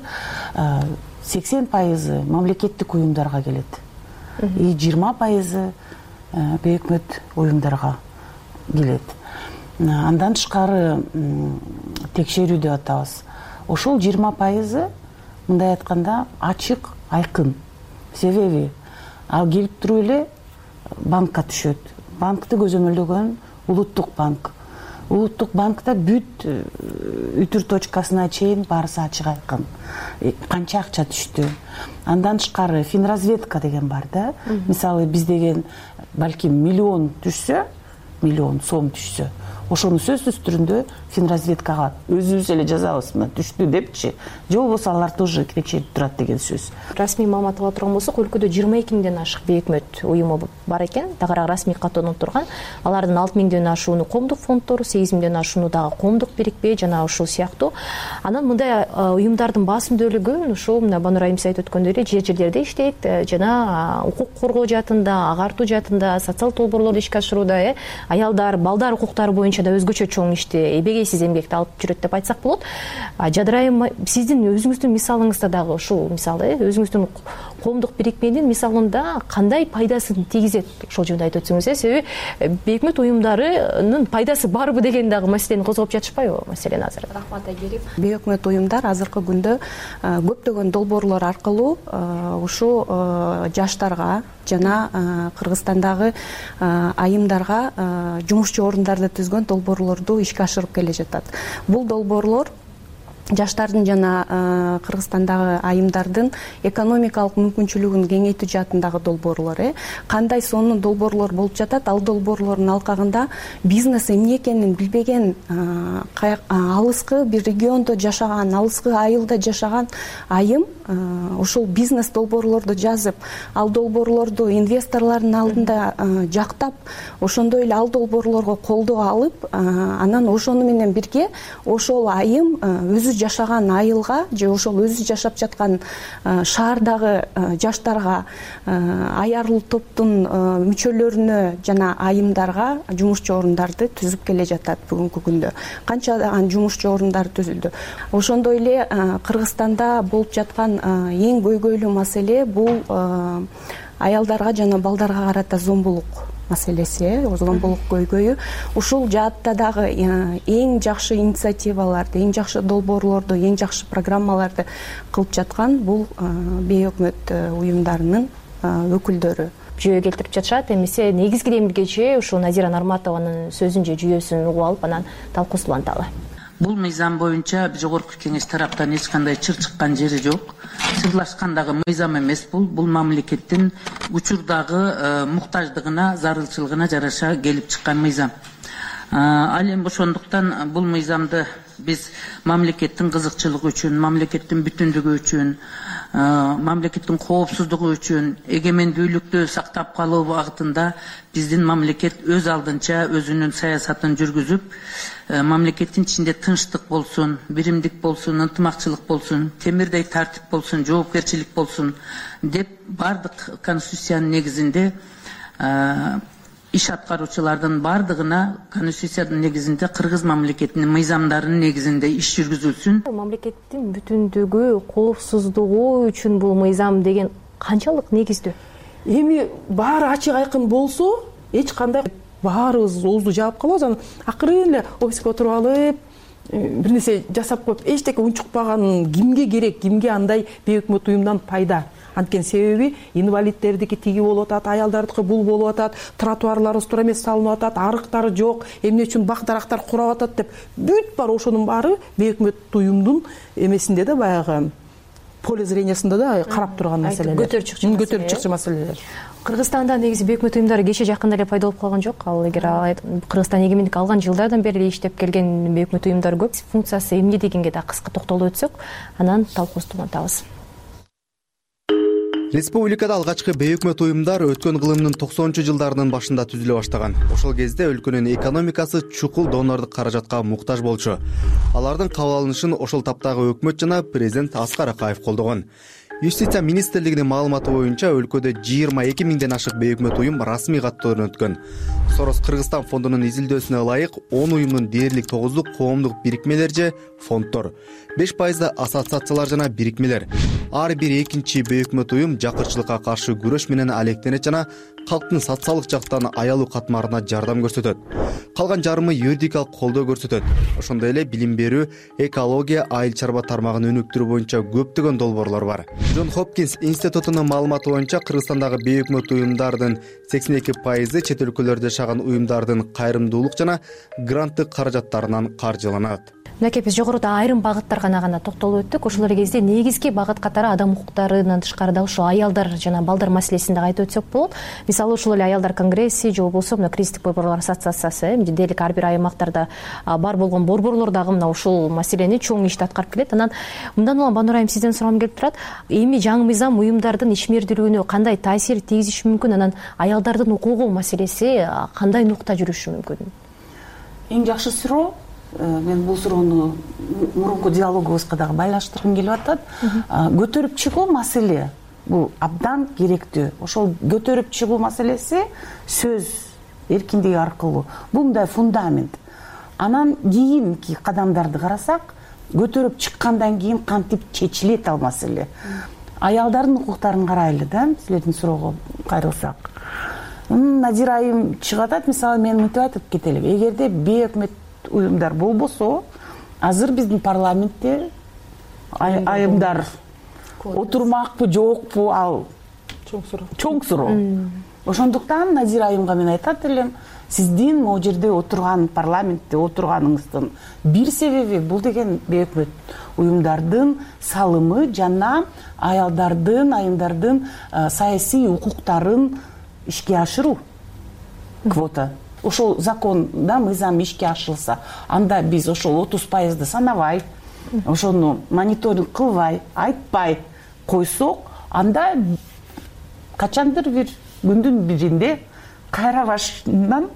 80% мамлекеттик уюмдарга келет. 20% бейөкмөт уюмдарга келет. Андан тышкары текшерүү деп атабыз. Ошол 20% мындай айтканда ачык, айкын. Себеби ал келип туруп эле банкка түшөт. Банкты көзөмөлдөгөн Улуттук банк. Улуттук банкта бүт үтүр точкасына чейин баарысы ачык айкын. Канча акча түштү. Андан тышкары финразведка деген бар да. Мисалы биз деген балким миллион түшсө, миллион сом түшсө, ошону сөзсүз түрүндө финразведкага өзүбүз эле жазабыз, мына түштү депчи. Же болбосо алар тоже текшерип турат деген сөз. Расмий маалымат ала турган болсок, өлкөдө 22 миңден ашык бейөкмөт уюму бар экен, тагыраак расмий каттоонуп турган. Алардын 6 миңден ашууну коомдук фонддор, 8 миңден ашууну дагы коомдук бирикме жана ушул сыяктуу. Анан мындай уюмдардын басымдуулугу ушул мына Банур айым айтып өткөндөй эле жер-жерлерде иштейт, жана укук коргоо жаатында, агартуу жаатында, социал долбоорлорду ишке ашырууда аялдар, балдар укуктары боюнча да өзгөчө чоң ишти, эбегейсиз эмгекти алып жүрөт деп айтсак болот. Жадыр айым, сиздин өзүңүздүн мисалыңызда дагы ушул мисалы өзүңүздүн коомдук бирикменин мисалында кандай пайдасын тийгизет ошол жөнүндө айтып өтсөңүз. Себеби бейөкмөт уюмдарынын пайдасы барбы деген дагы маселени козгоп жатышпайбы маселени азыр? Рахмат Айгерим. Бейөкмөт уюмдар азыркы күндө көптөгөн долбоорлор аркылуу ушул жаштарга жана Кыргызстандагы айымдарга жумушчу орундарды түзгөн долбоорлорду ишке ашырып келе жатат. Бул долбоорлор жаштардын жана Кыргызстандагы айымдардын экономикалык мүмкүнчүлүгүн кеңейтүү жаатындагы долбоорлор. Кандай сонун долбоорлор болуп жатат, ал долбоорлордун алкагында бизнес эмне экенин билбеген, алыскы бир региондо жашаган, алыскы айылда жашаган айым ушул бизнес долбоорлорду жазып, ал долбоорлорду инвесторлордун алдында жактап, ошондой эле ал долбоорлорго колдоо алып, анан ошону менен бирге ошол айым өзү жашаган айылга же ошол өзү жашап жаткан шаардагы жаштарга, аярлуу топтун мүчөлөрүнө жана айымдарга жумушчу орундарды түзүп келе жатат бүгүнкү күндө. Канчадан жумушчу орундар түзүлдү. Ошондой эле Кыргызстанда болуп жаткан эң көйгөйлүү маселе бул аялдарга жана балдарга карата зомбулук маселеси, зомбулук көйгөйү. Ушул жаатта дагы эң жакшы инициативаларды, эң жакшы долбоорлорду, эң жакшы программаларды кылып жаткан бул бейөкмөт уюмдарынын өкүлдөрү жүйө келтирип жатышат. Эмесе негизгиден биргече ушул Назира Нарматованын сөзүн же жүйөсүн угуп алып анан талкуусун уланталы. Бул мыйзам боюнча жогорку кеңеш тараптан эч кандай чыр чыккан жери жок. Сырлашкандагы мыйзам эмес бул. Бул мамлекеттин учурдагы муктаждыгына, зарылчылыгына жараша келип чыккан мыйзам. Ал эми ошондуктан бул мыйзамды биз мамлекеттин кызыкчылыгы үчүн, мамлекеттин бүтүндүгү үчүн, мамлекеттин коопсуздугу үчүн, эгемендүүлүктү сактап калуу багытында биздин мамлекет өз алдынча өзүнүн саясатын жүргүзүп, мамлекеттин ичинде тынчтык болсун, биримдик болсун, ынтымакчылык болсун, темирдей тартип болсун, жоопкерчилик болсун деп бардык конституциянын негизинде иш аткаруучулардын бардыгына конституциянын негизинде кыргыз мамлекетинин мыйзамдарынын негизинде иш жүргүзүлсүн. Мамлекеттин бүтүндүгү, коопсуздугу үчүн бул мыйзам деген канчалык негиздүү? Эми баары ачык айкын болсо, эч кандай баарыбыз оозду жаап калабыз, анан акырын эле офиске отуруп алып, бир нерсе жасап коюп, эчтеке унчукпаган кимге керек, кимге андай бейөкмөт уюмдан пайда? Анткени себеби инвалидтердики тиги болуп атат, аялдардыкы бул болуп атат, тротуарларыбыз туура эмес салынып атат, арыктар жок, эмне үчүн бак дарактар курап атат деп бүт бар ошонун баары бейөкмөт уюмдун эмесинде да баягы поле зрениясында да карап турган маселелер. Көтөрүп чыкчу маселелер. Кыргызстанда негизи бейөкмөт уюмдары кече жакында эле пайда болуп калган жок. Ал эгер Кыргызстан эгемендик алган жылдардан бери эле иштеп келген бейөкмөт уюмдар көп. Функциясы эмне дегенге да кыска токтолуп өтсөк, анан талкуубузду улантабыз. Республикада алгачкы бейөкмөт уюмдар өткөн кылымдын 90-жылдарынын башында түзүлө баштаган. Ошол кезде өлкөнүн экономикасы чукул донорлук каражатка муктаж болчу. Алардын кабыл алынышын ошол таптагы өкмөт жана президент Аскар Акаев колдогон. Юстиция министрлигинин маалыматы боюнча өлкөдө 22 миңден ашык бейөкмөт уюм расмий каттоодон өткөн. Сорос Кыргызстан фондунун изилдөөсүнө ылайык 10 уюмдун дээрлик 9 коомдук бирикмелер же фонддор, 5% ассоциациялар жана бирикмелер. Ар бир экинчи бейөкмөт уюм жакырчылыкка каршы күрөш менен алектенет жана калктын социалдык жактан аялуу катмарына жардам көрсөтөт. Калган жарымы юридикалык колдоо көрсөтөт. Ошондой эле билим берүү, экология, айыл чарба тармагын өнүктүрүү боюнча көптөгөн долбоорлор бар. Джон Хопкинс институтунун маалыматы боюнча Кыргызстандагы бейөкмөт уюмдардын 82% чет өлкөлөрдө жашаган уюмдардын кайрымдуулук жана гранттык каражаттарынан каржыланат. мынакей биз жогоруда айрым багыттарга гана токтолуп өттүк. Ошол эле кезде негизги багыт катары адам укуктарынан тышкары ушул аялдар жана балдар маселесин дагы айтып өтсөк болот. Мисалы ушул эле аялдар конгресси же болбосо мына кризистик борборлор ассоциациясы дээрлик ар бир аймактарда бар болгон борборлор дагы мына ушул маселени чоң ишти аткарып келет. Анан мындан улам Банур айым сизден сурагым келип турат. Эми жаңы мыйзам уюмдардын ишмердүүлүгүнө кандай таасир тийгизиши мүмкүн? Анан аялдардын укугу маселеси кандай нукта жүрүшү мүмкүн? Эң жакшы суроо. Мен бул суроону мурунку диалогубузга дагы байланыштыргым келип атат. Көтөрүп чыгуу маселе бул абдан керектүү. Ошол көтөрүп чыгуу маселеси сөз эркиндиги аркылуу. Бул мындай фундамент. Анан кийинки кадамдарды карасак, көтөрүп чыккандан кийин кантип чечилет ал маселе. Аялдардын укуктарын карайлы да, силердин суроого кайрылсак. Назира айым чыгып атат, мисалы мен мынтип айтып кетели. Эгерде бейөкмөт уюмдар болбосо, азыр биздин парламентте айымдар отурмакпы, жокпу, ал чоң суроо. Ошондуктан Назира айымга мен айтат элем, сиздин могу жерде отурган, парламентте отурганыңыздын бир себеби бул деген бейөкмөт уюмдардын салымы жана аялдардын, айымдардын саясий укуктарын ишке ашыруу. Квота. Ошол законда мыйзам ишке ашырылса, анда биз ошол 30% санабай, ошону мониторинг кылбай, айтпай койсок, анда качандыр бир күндүн биринде кайра башынан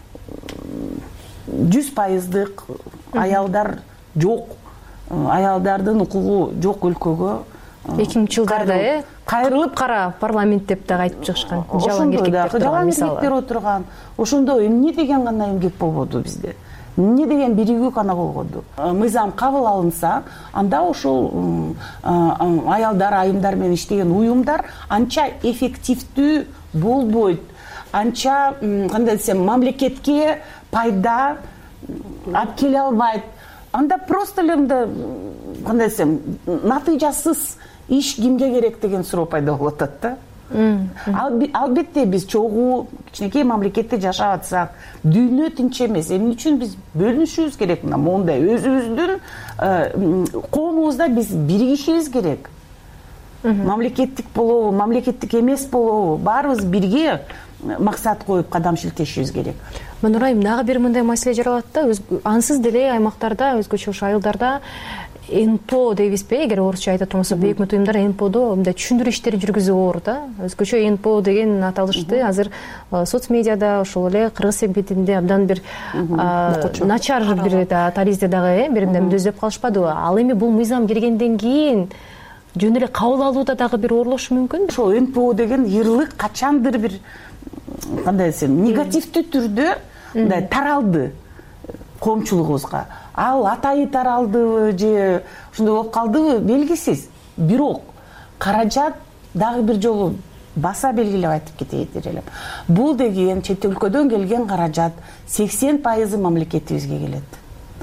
100% аялдар жок, аялдардын укугу жок өлкөгө 2000-жылдарда кайрылып кара парламент деп дагы айтып чыгышкан. Жалаң отурган. Ошондо эмне деген гана эмгек болбоду бизде? Эмне деген биригүү гана болгоду? Мыйзам кабыл алынса, анда ошол аялдар, айымдар менен иштеген уюмдар анча эффективдүү болбойт. Анча, кандай десем, мамлекетке пайда алып келе албайт. Анда просто эле мындай, кандай десем, натыйжасыз иш кимге керек деген суроо пайда болуп атат да. Албетте биз чогуу кичинекей мамлекетте жашап атсак, дүйнө тынч эмес. Эмне үчүн биз бөлүнүшүбүз керек? Мына мондай өзүбүздүн коомубузда биз биригишибиз керек. Мамлекеттик болобу, мамлекеттик эмес болобу, баарыбыз бирге максат коюп кадам шилтешибиз керек. Банур айым, дагы бир мындай маселе жаралат да, ансыз деле аймактарда, өзгөчө ошо айылдарда НПО дейбизби, эгер орусча айта турмаса, бейөкмөт уюмдар НПОдо мындай түшүндүрүү иштери жүргүзүп оор да. Өзгөчө НПО деген аталышты азыр соц медиада, ошол эле кыргыз эмгетинде абдан бир начар бир таризде дагы биримде дөзөп калышпадыбы? Ал эми бул мыйзам киргенден кийин жөн эле кабыл алууда дагы бир оорлошу мүмкүн. Ошол НПО деген ырлык качандыр бир, кандай десем, негативдүү түрдө мындай таралды коомчулугубузга. Ал атайы таралдыбы же ошондой болуп калдыбы белгисиз. Бирок каражат дагы бир жолу баса белгилеп айтып кетейин элем. Бул деген чет өлкөдөн келген каражат 80% мамлекетибизге келет.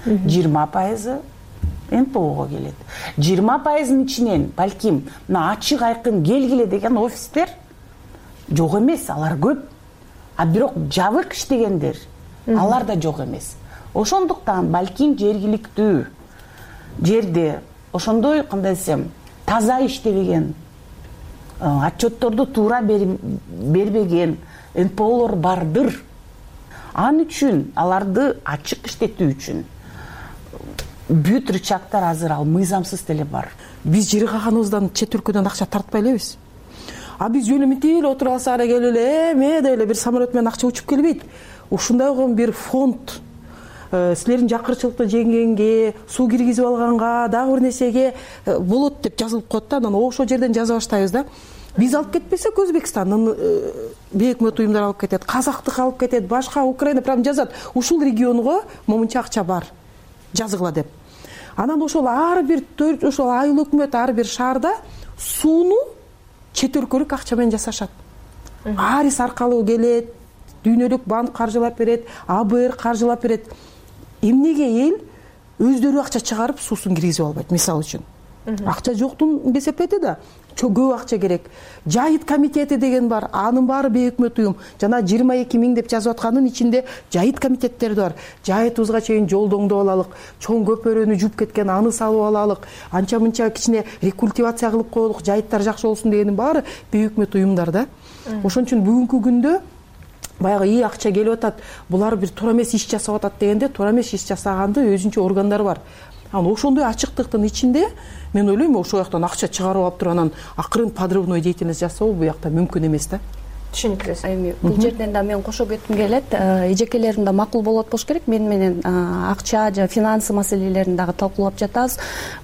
20% НПОго келет. 20%-ын ичинен балким мына ачык айкын келгиле деген офистер жок эмес, алар көп. А бирок жабык иштегендер алар да жок эмес. Ошондуктан балким жергиликтүү жерде ошондой, кандай десем, таза иштебеген, отчетторду туура бербеген НПОлор бардыр. Ал үчүн аларды ачык иштетүү үчүн бүт рычагдар азыр ал мыйзамсыз деле бар. Биз жери калганыбыздан чет өлкөдөн акча тартпай элебиз. А биз жөн мынтип эле отуруп алсак эле келип эле эме деп эле бир самолет менен акча учуп келбейт. Ушундай бир фонд силердин жакырчылыкты жеңгенге, суу киргизип алганга, дагы бир нерсеге болот деп жазылып коет да. Анан ошол жерден жаза баштайбыз да. Биз алып кетпесек, Өзбекстандын бейөкмөт уюмдар алып кетет, казактык алып кетет, башка Украина прям жазат. Ушул регионго момунча акча бар, жазгыла деп. Анан ошол ар бир ошол айыл өкмөт ар бир шаарда сууну чет өлкөлүк акча менен жасашат. Арис аркылуу келет, дүйнөлүк банк каржылап берет, АБР каржылап берет. Эмнеге эл өздөрү акча чыгарып суусун киргизип албайт, мисалы үчүн? Акча жоктун эсептейт да. көп акча керек. Жайыт комитети деген бар, анын баары бейөкмөт уюм. Жана 22 миң деп жазып атканын ичинде жайыт комитеттери бар. Жайытыбызга чейин жолду оңдоп алалык, чоң көпөрөнү жууп кеткен аны салып алалык, анча мынча кичине рекультивация кылып коелук, жайыттар жакшы болсун дегенин баары бейөкмөт уюмдар да. Ошон үчүн бүгүнкү күндө баягы ий акча келип атат, булар бир туура эмес иш жасап атат дегенде, туура эмес иш жасаганды өзүнчө органдар бар. Анан ошондой ачыктыктын ичинде мен ойлойм, ошол жактан акча чыгарып алып туруп анан акырын подрывной деятельность жасоо бул жакта мүмкүн эмес да. Түшүнүктүү. Эми бул жерден да мен кошо кетким келет. Эжекелерим да макул болот болуш керек. Мен менен акча жана финансы маселелерин дагы талкуулап жатабыз.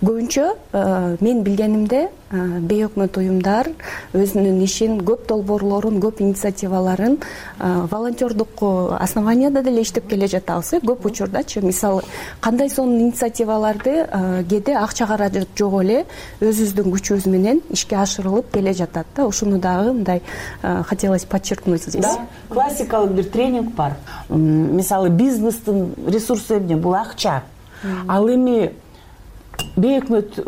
Көбүнчө мен билгенимде бейөкмөт уюмдар өзүнүн ишин, көп долбоорлорун, көп инициативаларын волонтердук основанияда деле иштеп келе жатабыз. Көп учурдачы, мисалы, кандай сонун инициативаларды кээде акча каражат жок эле өзүбүздүн күчүбүз менен ишке ашырылып келе жатат да. Ошону дагы мындай хотелось подчеркнуть здесь. Да, классикалык бир тренинг бар. Мисалы, бизнестин ресурсу эмне? Бул акча. Ал эми бейөкмөт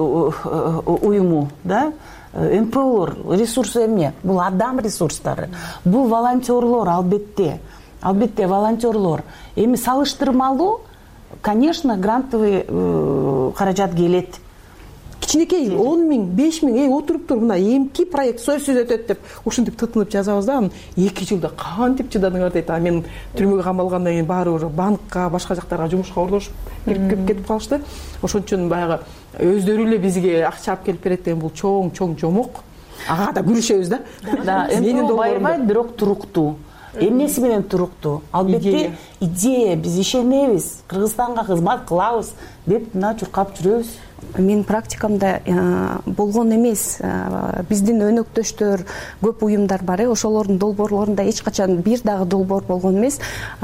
уюму, да, МПОлор ресурсу эмне? Бул адам ресурстары. Бул волонтерлор, албетте волонтерлор. Эми салыштырмалуу, конечно, грантовый каражат келет. Кичинекей 10 миң, 5 миң, отуруп тур, мына эмки проект сөзсүз өтөт деп ушинтип тытынып жазабыз да, 2 жылда кантип чыдадыңар дейт. А мен түрмөгө камалгандан кийин баары бир банкка, башка жактарга жумушка ордошуп кетип калышты. Ошон үчүн баягы өздөрү эле бизге акча алып келип берет деген бул чоң жомок. Ага да күрөшөбүз да. МПО байырбайт, бирок туруктуу. Эмнеси менен туруктуу? Албетте идея, биз ишенебиз, Кыргызстанга кызмат кылабыз деп мына чуркап жүрөбүз. Мен практикамда болгон эмес, биздин өнөктөштөр көп уюмдар бар, ошолордун долбоорлорунда эч качан бир дагы долбоор болгон эмес,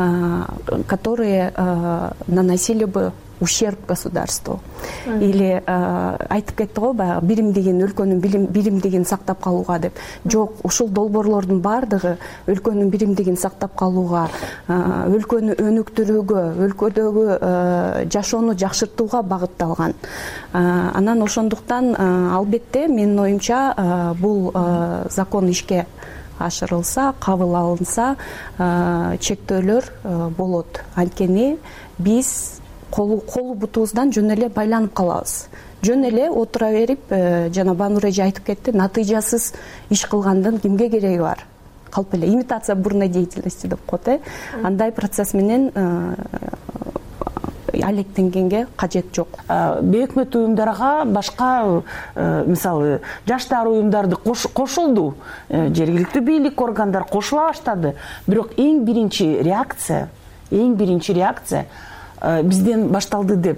которые наносили бы ущерб государству. Или айтып кетти го, баягы биримдигин, өлкөнүн биримдигин сактап калууга деп. Жок, ушул долбоорлордун баардыгы өлкөнүн биримдигин сактап калууга, өлкөнү өнүктүрүүгө, өлкөдөгү жашоону жакшыртууга багытталган. Анан ошондуктан албетте менин оюмча бул закон ишке ашырылса, кабыл алынса, чектөөлөр болот. Анткени биз колу бутубуздан жөн эле байланып калабыз. Жөн эле отура берип, жана Банур эже айтып кетти, натыйжасыз иш кылгандын кимге кереги бар? Калп эле имитация бурной деятельности деп коет. Андай процесс менен алектенгенге кажет жок. Бейөкмөт уюмдарга башка, мисалы, жаштар уюмдарды кошулду, жергиликтүү бийлик органдар кошула баштады. Бирок эң биринчи реакция бизден башталды деп.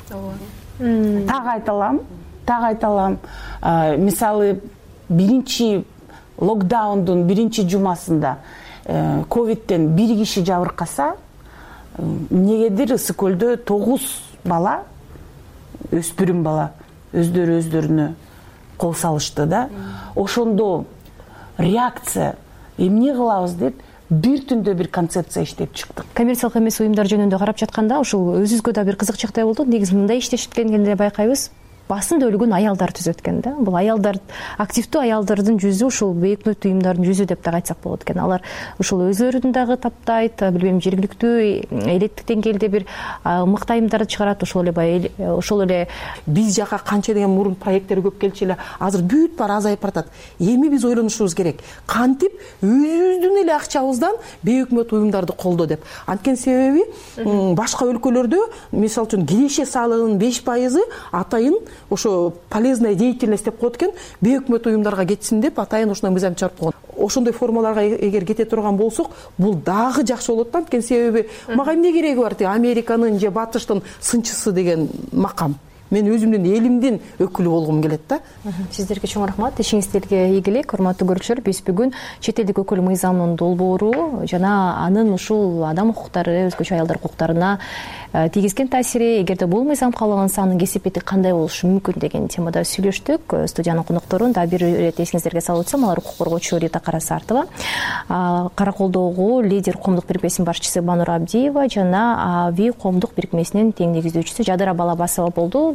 Так айталам. Мисалы, биринчи локдаундун биринчи жумасында ковидтен бир киши жабыркаса, эмнегедир ысык көлдө 9 бала, өспүрүм бала өздөрүнө кол салышты да. Ошондо реакция эмне кылабыз деп бир түндө бир концепция иштеп чыктык. Коммерциялык эмес уюмдар жөнүндө карап жатканда ушул өзүбүзгө да бир кызык жагдай болду. Негизи мындай иштешкенде байкайбыз, басында өлгөн аялдар түзөт экен да. Бул аялдар, активдүү аялдардын жүзү ушул бейөкмөт уюмдардын жүзү деп дагы айтсак болот экен. Алар ушул өзлөрүн дагы таптайт, билбейм, жергиликтүү элеттик деңгээлде бир мыкты айымдарды чыгарат. Ошол эле биз жака канча деген мурун проекттер көп келчү эле, азыр бүт бар азайып баратат. Эми биз ойлонушубуз керек. Кантип өзүбүздүн эле акчабыздан бейөкмөт уюмдарды колдоо деп. Анткени себеби башка өлкөлөрдө, мисалы үчүн, киреше салыгынын 5% атайын ошо полезная деятельность деп коет экен, бейөкмөт уюмдарга кетсин деп атайын ошондой мыйзам чыгарып койгон. Ошондой формаларга эгер кете турган болсок, бул дагы жакшы болот да. Анткени себеби мага эмне кереги бар, Американын же Батыштын сынчысы деген макам. Мен өзүмдүн элимдин өкүлү болгум келет да. Сиздерге чоң рахмат. Ишиңиздерге ийгилик, урматтуу көрүүчүлөр. Биз бүгүн чет элдик өкүл мыйзамынын долбоору жана анын ушул адам укуктары, өзгөчө аялдар укуктарына тийгизген таасири, эгерде бул мыйзам кабыл алынса, анын кесипети кандай болушу мүмкүн деген темада сүйлөштүк. Студиянын конокторун да бир ирет эсиңиздерге салып өтсөм, алар укук коргоочу Рита Карасартова, Караколдогу лидер коомдук бирикмесинин башчысы Банур Абдиева жана ВИ коомдук бирикмесинин тең негиздөөчүсү Жадыра Балабасова болду.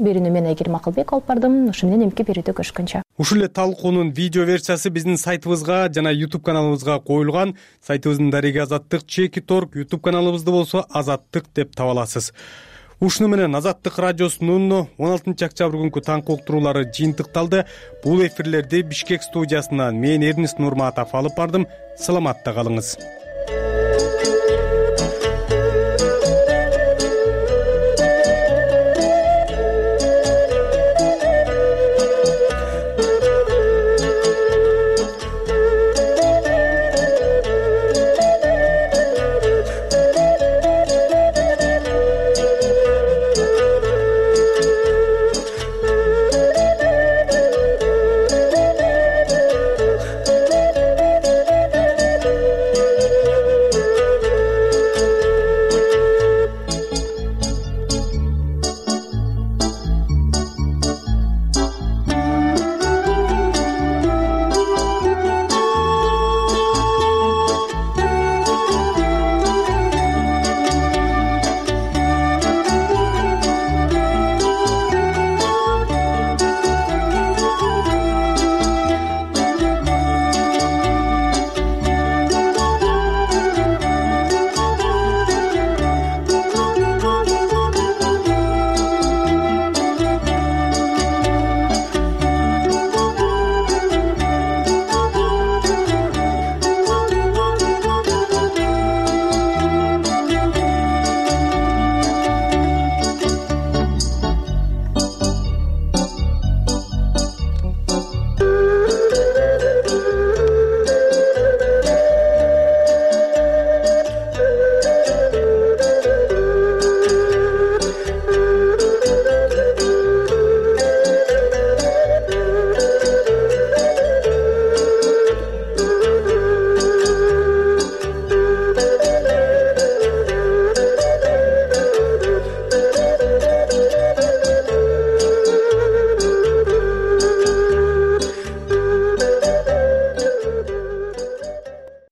берүүнү мен Айгерим Акылбек алып бардым. Ушу менен эмки берүүдө көрүшкөнчө. Ушул эле талкуунун видео версиясы биздин сайтыбызга жана YouTube каналыбызга коюлган. Сайтыбыздын дареги Азаттык.org, YouTube каналыбызды болсо Азаттык деп таба аласыз. Ушуну менен Азаттык радиосунун 16 октябрь күнкү таңкы уктуруулары жыйынтыкталды. Бул эфирлерди Бишкек студиясынан мен Эрнест Нурматов алып бардым. Саламатта калыңыз.